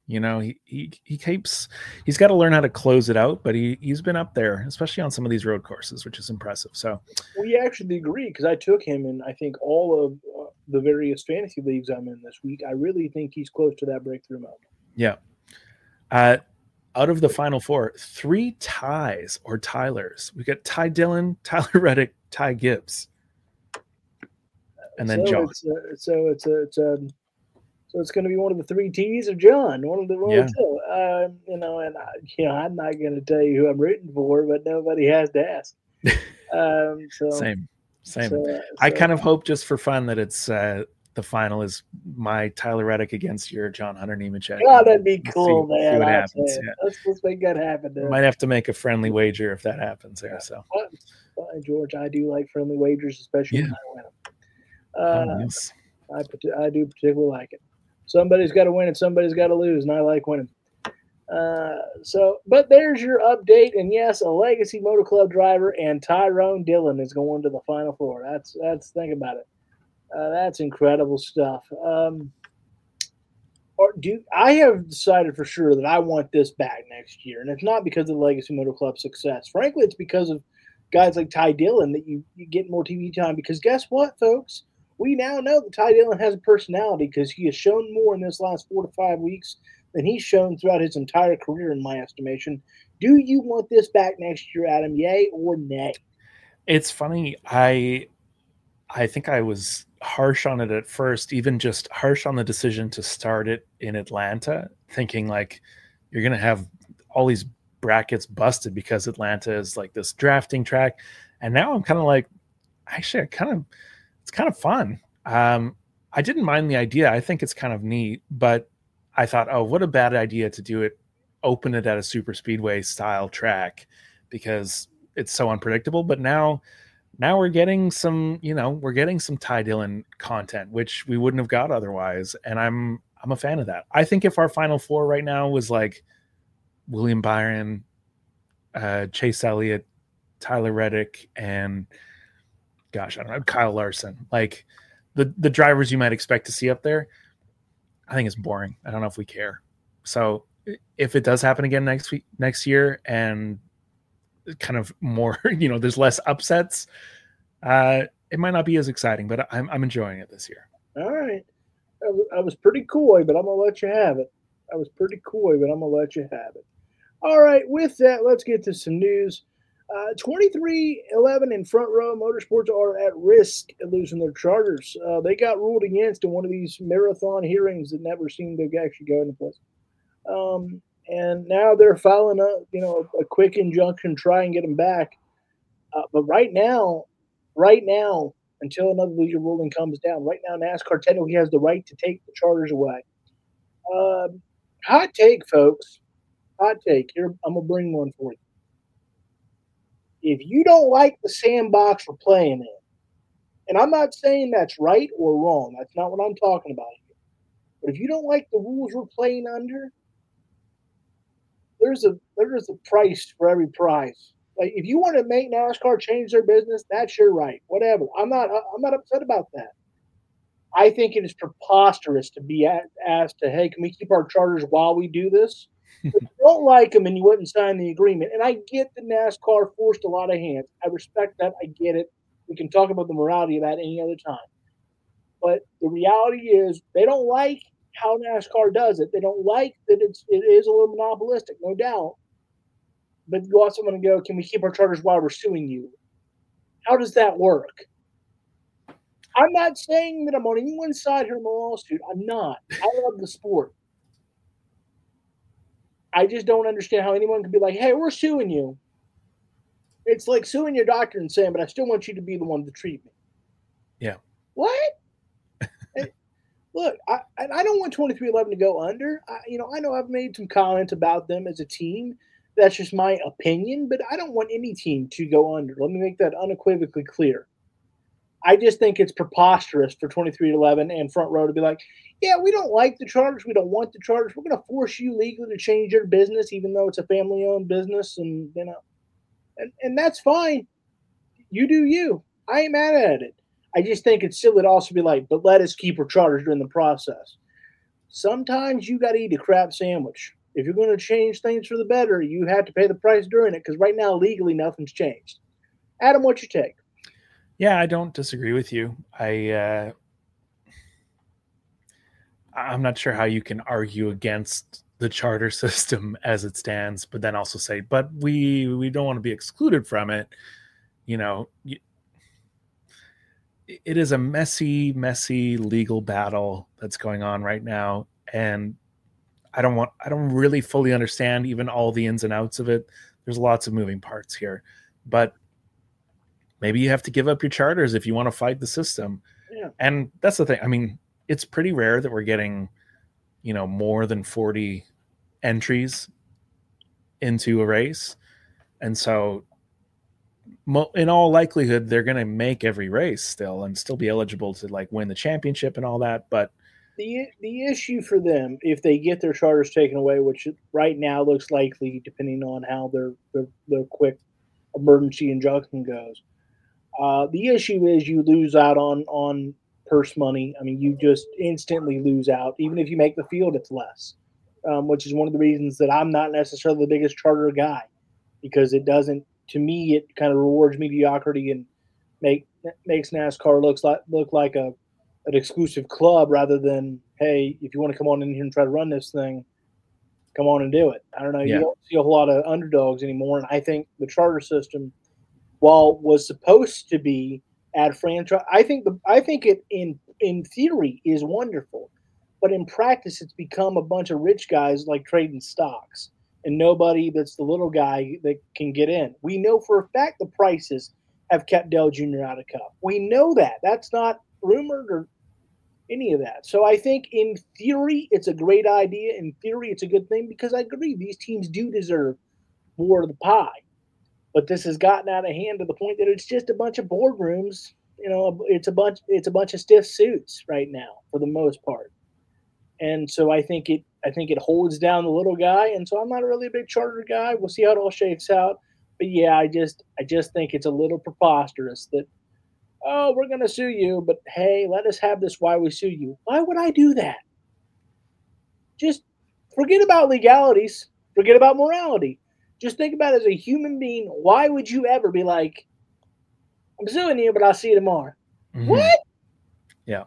He's got to learn how to close it out, but he's been up there, especially on some of these road courses, which is impressive. So we actually agree, because I took him in, I think, all of the various fantasy leagues I'm in this week. I really think he's close to that breakthrough moment. Yeah. Out of the final four, 3 ties or Tylers. We got Ty Dillon, Tyler Reddick, Ty Gibbs. And then John. It's going to be one of the 3 T's of John, one of the 2. I'm not going to tell you who I'm rooting for, but nobody has to ask. Same. I kind of hope, just for fun, that it's the final is my Tyler Reddick against your John Hunter Nemechek. Oh, that'd be cool, man. See what happens. Yeah. Let's make that happen. Might have to make a friendly wager if that happens there. So, George, I do like friendly wagers, especially when I win them. Yes. I do particularly like it. Somebody's got to win and somebody's got to lose, and I like winning. But there's your update, and yes, a Legacy Motor Club driver and Tyrone Dillon is going to the Final Four. That's think about it. That's incredible stuff. I have decided for sure that I want this back next year, and it's not because of the Legacy Motor Club success. Frankly, it's because of guys like Ty Dillon that you get more TV time. Because guess what, folks? We now know that Ty Dillon has a personality, because he has shown more in this last 4 to 5 weeks than he's shown throughout his entire career, in my estimation. Do you want this back next year, Adam? Yay or nay? It's funny. I think I was harsh on it at first, even just harsh on the decision to start it in Atlanta, thinking you're going to have all these brackets busted because Atlanta is this drafting track. And now I'm kind of actually, it's kind of fun. I didn't mind the idea. I think it's kind of neat, but I thought, oh, what a bad idea to open it at a super speedway style track, because it's so unpredictable. But now we're getting some Ty Dillon content, which we wouldn't have got otherwise. And I'm a fan of that. I think if our Final Four right now was William Byron, Chase Elliott, Tyler Reddick, and I don't know, Kyle Larson, the drivers you might expect to see up there, I think it's boring. I don't know if we care. So if it does happen again next year, and kind of more, there's less upsets, it might not be as exciting, but I'm enjoying it this year. All right. I was pretty coy, but I'm going to let you have it. All right. With that, let's get to some news. 2311 and Front Row Motorsports are at risk of losing their charters. They got ruled against in one of these marathon hearings that never seemed to actually go into place. and now they're filing a quick injunction, try and get him back. But right now, until another legal ruling comes down, right now NASCAR technically has the right to take the charters away. Hot take, folks. Hot take. Here, I'm gonna bring one for you. If you don't like the sandbox we're playing in, and I'm not saying that's right or wrong, that's not what I'm talking about here. But if you don't like the rules we're playing under, there's a price for every prize. Like if you want to make NASCAR change their business, that's your right. Whatever. I'm not upset about that. I think it is preposterous to be asked to, hey, can we keep our charters while we do this? If you don't like them and you wouldn't sign the agreement, and I get that NASCAR forced a lot of hands. I respect that. I get it. We can talk about the morality of that any other time. But the reality is they don't like how NASCAR does it. They don't like that it is a little monopolistic, no doubt. But you also want to go, can we keep our charters while we're suing you? How does that work? I'm not saying that I'm on anyone's side here in the lawsuit. I'm not. I love the sport. I just don't understand how anyone can be like, hey, we're suing you. It's like suing your doctor and saying, but I still want you to be the one to treat me. Yeah. What? Look, I don't want 2311 to go under. I know I've made some comments about them as a team. That's just my opinion, but I don't want any team to go under. Let me make that unequivocally clear. I just think it's preposterous for 2311 and Front Row to be like, yeah, we don't like the charters. We don't want the charters. We're going to force you legally to change your business, even though it's a family-owned business. And, and that's fine. You do you. I ain't mad at it. I just think it's silly to also be like, but let us keep our charters during the process. Sometimes you got to eat a crap sandwich. If you're going to change things for the better, you have to pay the price during it because right now, legally, nothing's changed. Adam, what's your take? Yeah, I don't disagree with you. I'm not sure how you can argue against the charter system as it stands, but then also say, but we don't want to be excluded from it. It is a messy legal battle that's going on right now, and I don't really fully understand even all the ins and outs of it. There's lots of moving parts here, but maybe you have to give up your charters if you want to fight the system. Yeah. And that's the thing. I mean, it's pretty rare that we're getting, more than 40 entries into a race. And so in all likelihood, they're going to make every race still and still be eligible to win the championship and all that. But the issue for them, if they get their charters taken away, which right now looks likely, depending on how their quick emergency injunction goes, the issue is you lose out on purse money. I mean, you just instantly lose out. Even if you make the field, it's less, which is one of the reasons that I'm not necessarily the biggest charter guy, because it doesn't. To me, it kind of rewards mediocrity and makes NASCAR look like an exclusive club rather than, hey, if you want to come on in here and try to run this thing, come on and do it. I don't know. Yeah. You don't see a whole lot of underdogs anymore, and I think the charter system, while was supposed to be ad franchise, I think it in theory is wonderful, but in practice it's become a bunch of rich guys like trading stocks and nobody that's the little guy that can get in. We know for a fact the prices have kept Dale Jr. out of Cup. We know that. That's not rumored or any of that. So I think in theory it's a great idea. In theory it's a good thing because I agree these teams do deserve more of the pie. But this has gotten out of hand to the point that it's just a bunch of boardrooms. It's a bunch of stiff suits right now for the most part. And so I think it holds down the little guy. And so I'm not really a big charter guy. We'll see how it all shakes out. But yeah, I just think it's a little preposterous that, oh, we're going to sue you, but hey, let us have this while we sue you. Why would I do that? Just forget about legalities. Forget about morality. Just think about it as a human being. Why would you ever be like, I'm suing you, but I'll see you tomorrow? Mm-hmm. What? Yeah.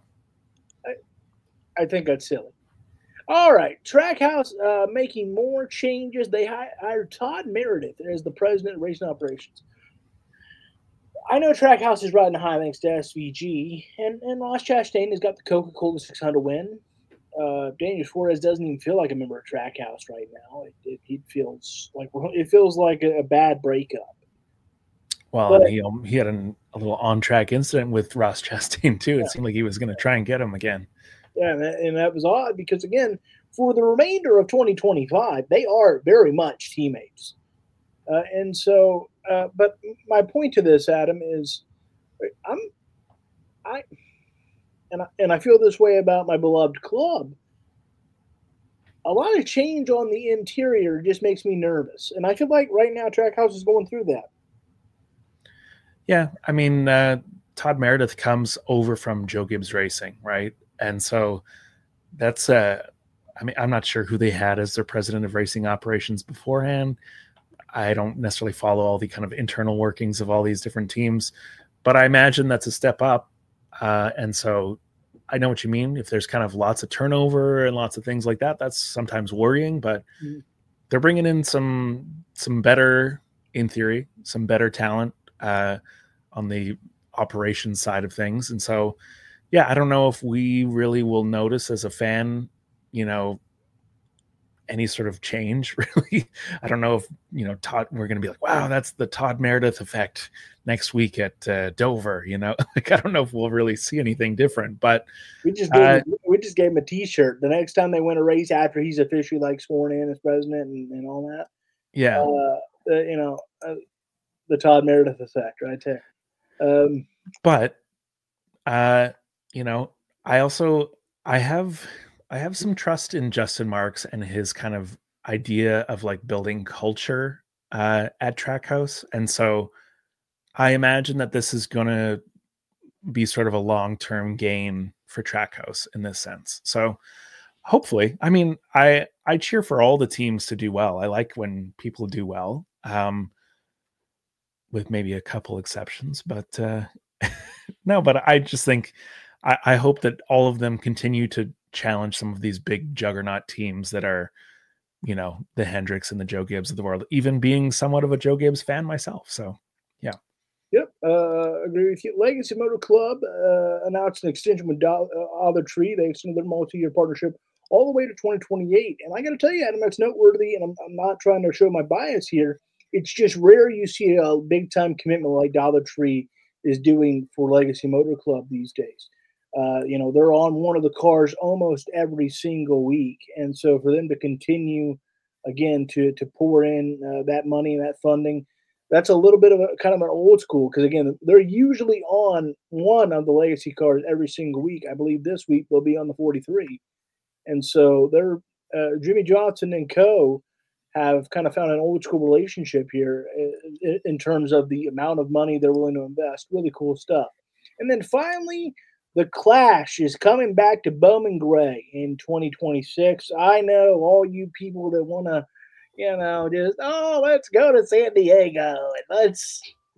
I think that's silly. All right. Trackhouse making more changes. They hired Todd Meredith as the president of racing operations. I know Trackhouse is riding high thanks to SVG, and Ross Chastain has got the Coca-Cola 600 win. Daniel Suarez doesn't even feel like a member of Trackhouse right now. It feels like a bad breakup. Well, but, and he had a little on-track incident with Ross Chastain too. It seemed like he was going to try and get him again. Yeah, and that was odd because, again, for the remainder of 2025, they are very much teammates. And so, but my point to this, Adam, is I feel this way about my beloved club. A lot of change on the interior just makes me nervous, and I feel like right now Trackhouse is going through that. Yeah, I mean, Todd Meredith comes over from Joe Gibbs Racing, right? And so that's I mean, I'm not sure who they had as their president of racing operations beforehand. I don't necessarily follow all the kind of internal workings of all these different teams, but I imagine that's a step up. And so I know what you mean. If there's kind of lots of turnover and lots of things like that, that's sometimes worrying, but they're bringing in some better, in theory, some better talent on the operations side of things. And so, yeah, I don't know if we really will notice as a fan, any sort of change, really. I don't know if, Todd, we're going to be like, wow, that's the Todd Meredith effect next week at Dover, like, I don't know if we'll really see anything different, but we just gave him a t-shirt the next time they win a race after he's officially like sworn in as president and all that. Yeah. The Todd Meredith effect right there. But, I have some trust in Justin Marks and his kind of idea of like building culture at Trackhouse. And so I imagine that this is going to be sort of a long-term gain for Trackhouse in this sense. So hopefully, I mean, I cheer for all the teams to do well. I like when people do well, with maybe a couple exceptions, but no, but I just think I hope that all of them continue to challenge some of these big juggernaut teams that are, the Hendricks and the Joe Gibbs of the world, even being somewhat of a Joe Gibbs fan myself. So, yeah. Yep. Agree with you. Legacy Motor Club announced an extension with Dollar Tree. They extended their multi-year partnership all the way to 2028. And I got to tell you, Adam, that's noteworthy. And I'm not trying to show my bias here. It's just rare you see a big-time commitment like Dollar Tree is doing for Legacy Motor Club these days. They're on one of the cars almost every single week. And so for them to continue, again, to pour in that money and that funding, that's a little bit of a kind of an old school because, again, they're usually on one of the legacy cars every single week. I believe this week they'll be on the 43. And so they're Jimmy Johnson and co. have kind of found an old school relationship here in terms of the amount of money they're willing to invest. Really cool stuff. And then finally, the Clash is coming back to Bowman Gray in 2026. I know all you people that want to, just, let's go to San Diego and let's,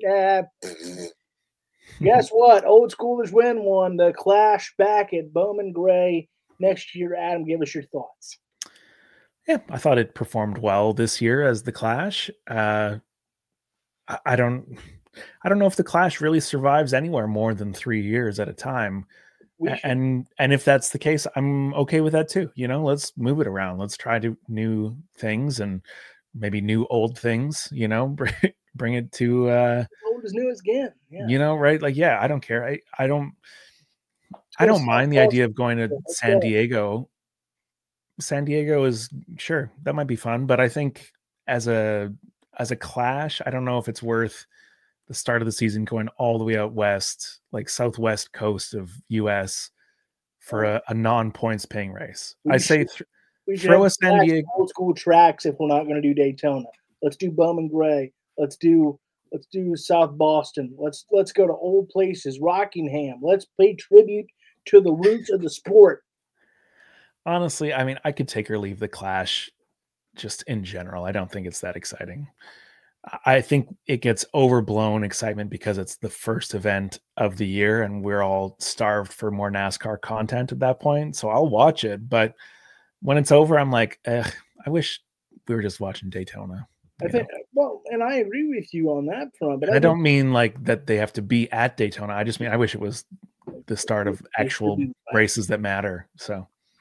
guess what? Old schoolers win one. The Clash back at Bowman Gray next year. Adam, give us your thoughts. Yeah, I thought it performed well this year as the Clash. I don't know if the Clash really survives anywhere more than 3 years at a time. And if that's the case, I'm okay with that too. Let's move it around. Let's try new things and maybe new old things, bring it to old as new as again. Yeah. Right? Like, yeah, I don't care. I don't mind the idea of going to San Diego. San Diego is sure that might be fun, but I think as a Clash, I don't know if it's worth the start of the season going all the way out west, like southwest coast of US for a non-points paying race. I say throw a San Diego old school tracks if we're not going to do Daytona. Let's do Bowman Gray. Let's do South Boston. Let's go to old places, Rockingham. Let's pay tribute to the roots of the sport. Honestly, I mean, I could take or leave the Clash just in general. I don't think it's that exciting. I think it gets overblown excitement because it's the first event of the year and we're all starved for more NASCAR content at that point. So I'll watch it. But when it's over, I'm like, I wish we were just watching Daytona. And I agree with you on that front. But I don't mean like that they have to be at Daytona. I just mean I wish it was the start of actual races that matter. So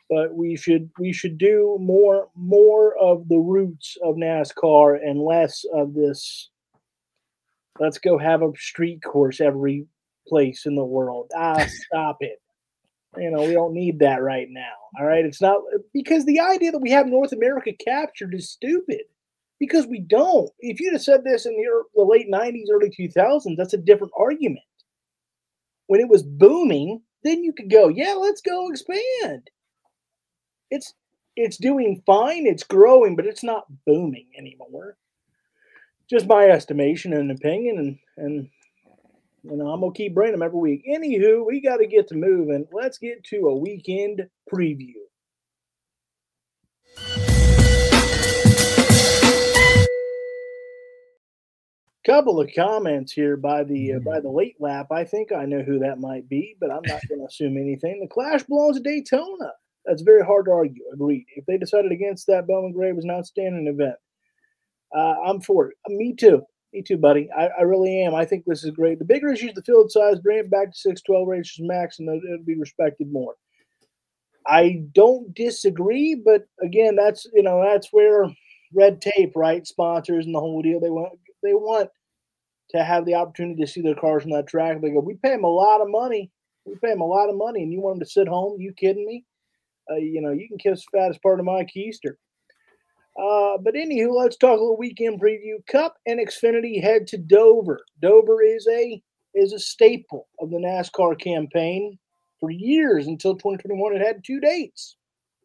But we should do more of the roots of NASCAR and less of this. Let's go have a street course every place in the world. Stop it. We don't need that right now. All right. It's not because the idea that we have North America captured is stupid because we don't. If you'd have said this in the late 90s, early 2000s, that's a different argument. When it was booming, then you could go, yeah, let's go expand. It's doing fine. It's growing, but it's not booming anymore. Just my estimation and opinion. And I'm going to keep bringing them every week. Anywho, we got to get to moving. Let's get to a weekend preview. Couple of comments here by the late lap. I think I know who that might be, but I'm not going to assume anything. The Clash belongs to Daytona. That's very hard to argue. Agreed. If they decided against that, Bowman Gray was an outstanding event. I'm for it. Me too. Me too, buddy. I really am. I think this is great. The bigger issue is the field size. Bring it back to 612 races max, and it'll be respected more. I don't disagree, but again, that's where red tape, right? Sponsors and the whole deal. They want to have the opportunity to see their cars on that track. They go, we pay them a lot of money. And you want them to sit home? You kidding me? You can kiss the fattest part of my keister. But anywho, let's talk a little weekend preview. Cup and Xfinity head to Dover. Dover is a staple of the NASCAR campaign for years until 2021. It had 2 dates.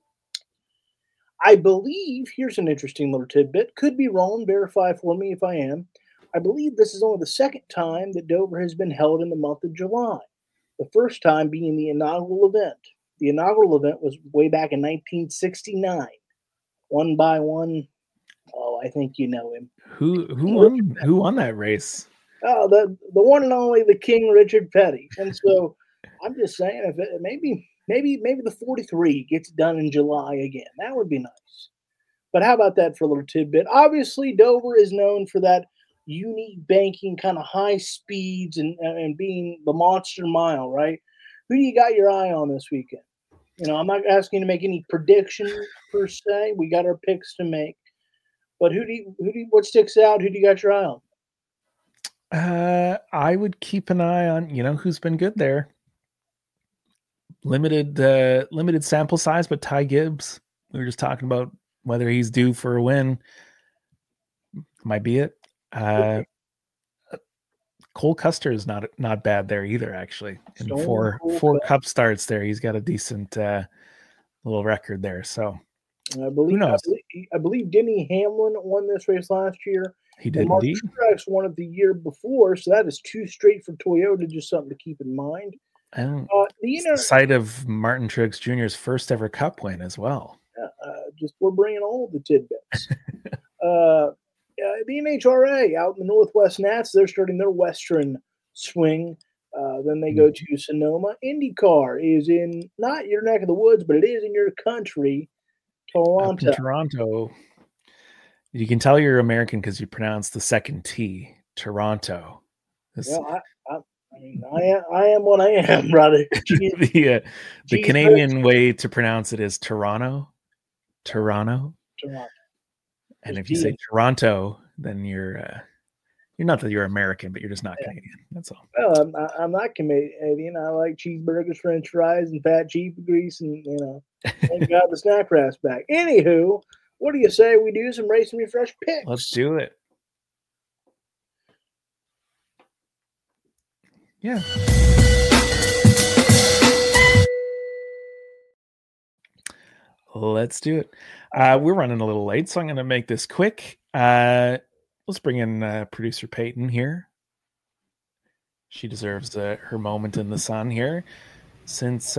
I believe, here's an interesting little tidbit. Could be wrong. Verify for me if I am. I believe this is only the second time that Dover has been held in the month of July. The first time being the inaugural event. The inaugural event was way back in 1969. Won by one. Oh, I think you know him. Who won that race? Oh, the one and only the King Richard Petty. And so I'm just saying, if maybe the 43 gets done in July again, that would be nice. But how about that for a little tidbit? Obviously, Dover is known for that unique banking, kind of high speeds, and being the monster mile, right? Who do you got your eye on this weekend? I'm not asking you to make any prediction per se. We got our picks to make, but what sticks out? Who do you got your eye on? I would keep an eye on who's been good there. Limited sample size, but Ty Gibbs. We were just talking about whether he's due for a win. Might be it. Cole Custer is not bad there either, actually. In four Cup starts there, he's got a decent little record there. So I believe, who knows? I believe Denny Hamlin won this race last year. He did Mark indeed. Truex won it the year before, so that is 2 straight for Toyota. Just something to keep in mind. The site of Martin Truex Jr.'s first ever Cup win as well. We're bringing all the tidbits. The NHRA out in the Northwest Nats, they're starting their Western swing. Then they go to Sonoma. IndyCar is in not your neck of the woods, but it is in your country, Toronto. Toronto. You can tell you're American because you pronounce the second T, Toronto. I am what I am, brother. The Canadian way to pronounce it is Toronto. And if you say Toronto, then you're not that you're American, but you're just not Canadian. That's all. Well, I'm not Canadian. I like cheeseburgers, French fries, and fat cheese grease, and thank God the snack wrap's back. Anywho, what do you say we do some race and refresh picks? Let's do it. Yeah. Let's do it. We're running a little late, so I'm going to make this quick. Let's bring in producer Peyton here. She deserves her moment in the sun here. Since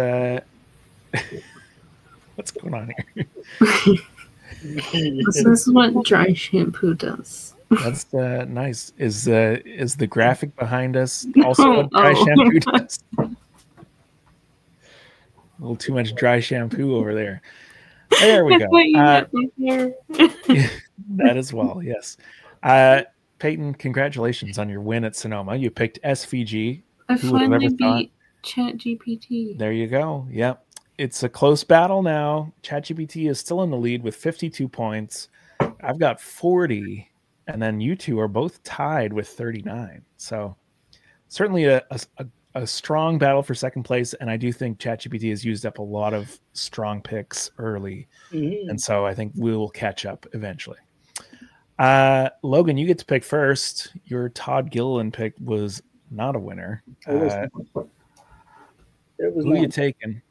what's going on here? This is what dry shampoo does. That's nice. Is the graphic behind us also what dry shampoo does? A little too much dry shampoo over there. There we go. That as well, yes. Peyton, congratulations on your win at Sonoma. You picked SVG. I finally beat ChatGPT. There you go. Yep. it's a close battle now. ChatGPT is still in the lead with 52 points. I've got 40, and then you two are both tied with 39. So certainly a strong battle for second place, and I do think ChatGPT has used up a lot of strong picks early, and so I think we will catch up eventually. Logan, you get to pick first. Your Todd Gilliland pick was not a winner. It was who are you taking?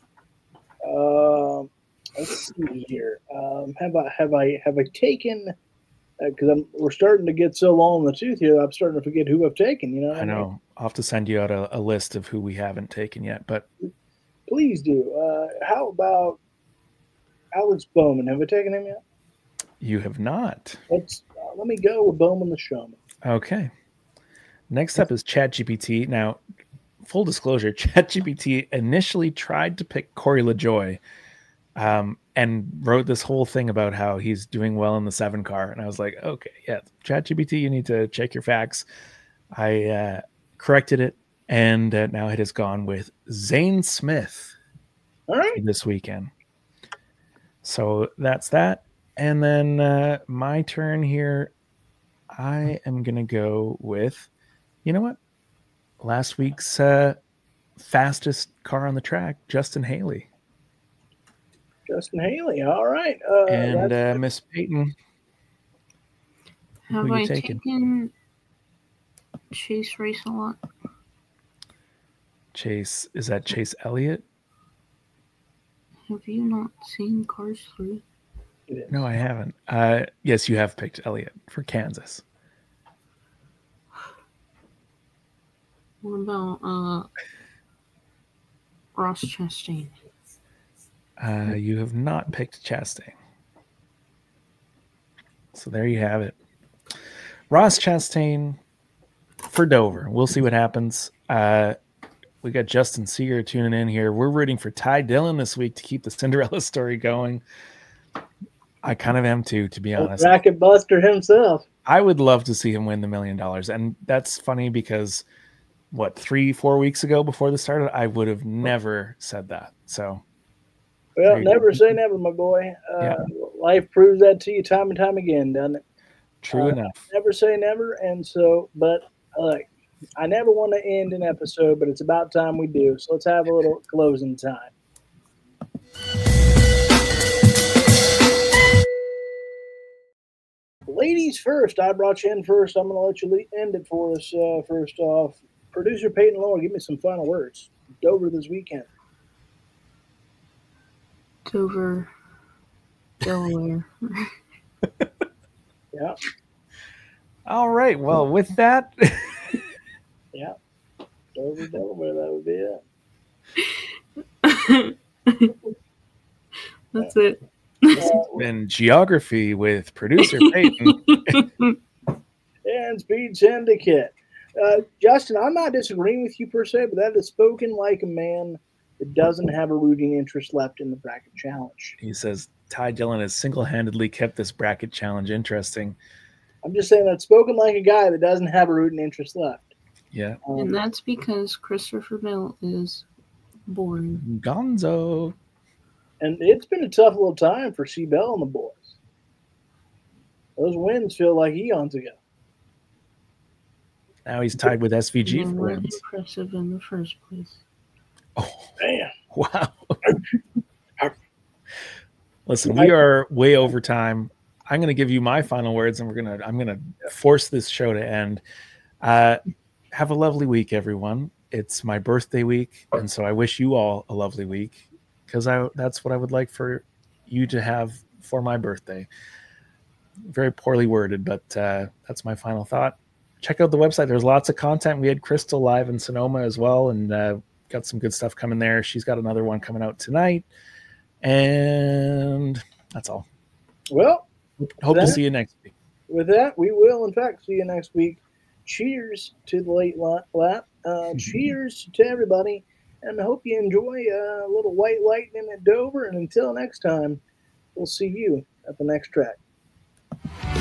Let's see here. Have I taken? Because we're starting to get so long in the tooth here. I'm starting to forget who I've taken. You know. I know. I'll have to send you out a list of who we haven't taken yet. But please do. How about Alex Bowman? Have we taken him yet? You have not. Let me go with Bowman the Showman. Okay. Next up is ChatGPT. Now, full disclosure, ChatGPT initially tried to pick Corey LaJoie and wrote this whole thing about how he's doing well in the 7 car. And I was like, okay, yeah, ChatGPT, you need to check your facts. I corrected it, and now it has gone with Zane Smith this weekend. So that's that. And then my turn here, I am going to go with, you know what? Last week's fastest car on the track, Justin Haley. Justin Haley, all right. And Miss Peyton. Have I taken Chase Race a lot? Chase, is that Chase Elliott? Have you not seen Cars 3? No, I haven't. Yes, you have picked Elliott for Kansas. What about Ross Chastain? You have not picked Chastain. So there you have it. Ross Chastain for Dover. We'll see what happens. We got Justin Seeger tuning in here. We're rooting for Ty Dillon this week to keep the Cinderella story going. I kind of am too, to be honest. Bracket buster himself. I would love to see him win the $1 million. And that's funny because 3-4 weeks ago before this started, I would have never said that. So, well, never say never, my boy. Life proves that to you time and time again, doesn't it? True enough. Never say never. And so, but I never want to end an episode, but it's about time we do. So let's have a little closing time. Ladies first. I brought you in first. I'm going to let you end it for us. First off, producer Peyton Lower, give me some final words. Dover this weekend. Dover, Delaware. Yeah. All right. Well, with that. Yeah. Dover, Delaware, that would be it. That's it. This has been Geography with producer Peyton. And Speed Syndicate. Justin, I'm not disagreeing with you per se, but that is spoken like a man that doesn't have a rooting interest left in the bracket challenge. He says Ty Dillon has single-handedly kept this bracket challenge interesting. I'm just saying that's spoken like a guy that doesn't have a rooting interest left. Yeah. And that's because Christopher Bell is boring. Gonzo. And it's been a tough little time for C. Bell and the boys. Those wins feel like eons ago. Now he's tied with SVG for wins. Impressive in the first place. Oh, man! Wow. Listen, we are way over time. I'm going to give you my final words, and I'm going to force this show to end. Have a lovely week, everyone. It's my birthday week, and so I wish you all a lovely week because that's what I would like for you to have for my birthday. Very poorly worded, but that's my final thought. Check out the website. There's lots of content. We had Crystal live in Sonoma as well, and got some good stuff coming there. She's got another one coming out tonight, and that's all. Well, hope to see you next week. With that, we will, in fact, see you next week. Cheers to the late lap. Cheers to everybody, and I hope you enjoy a little white lightning at Dover. And until next time, we'll see you at the next track.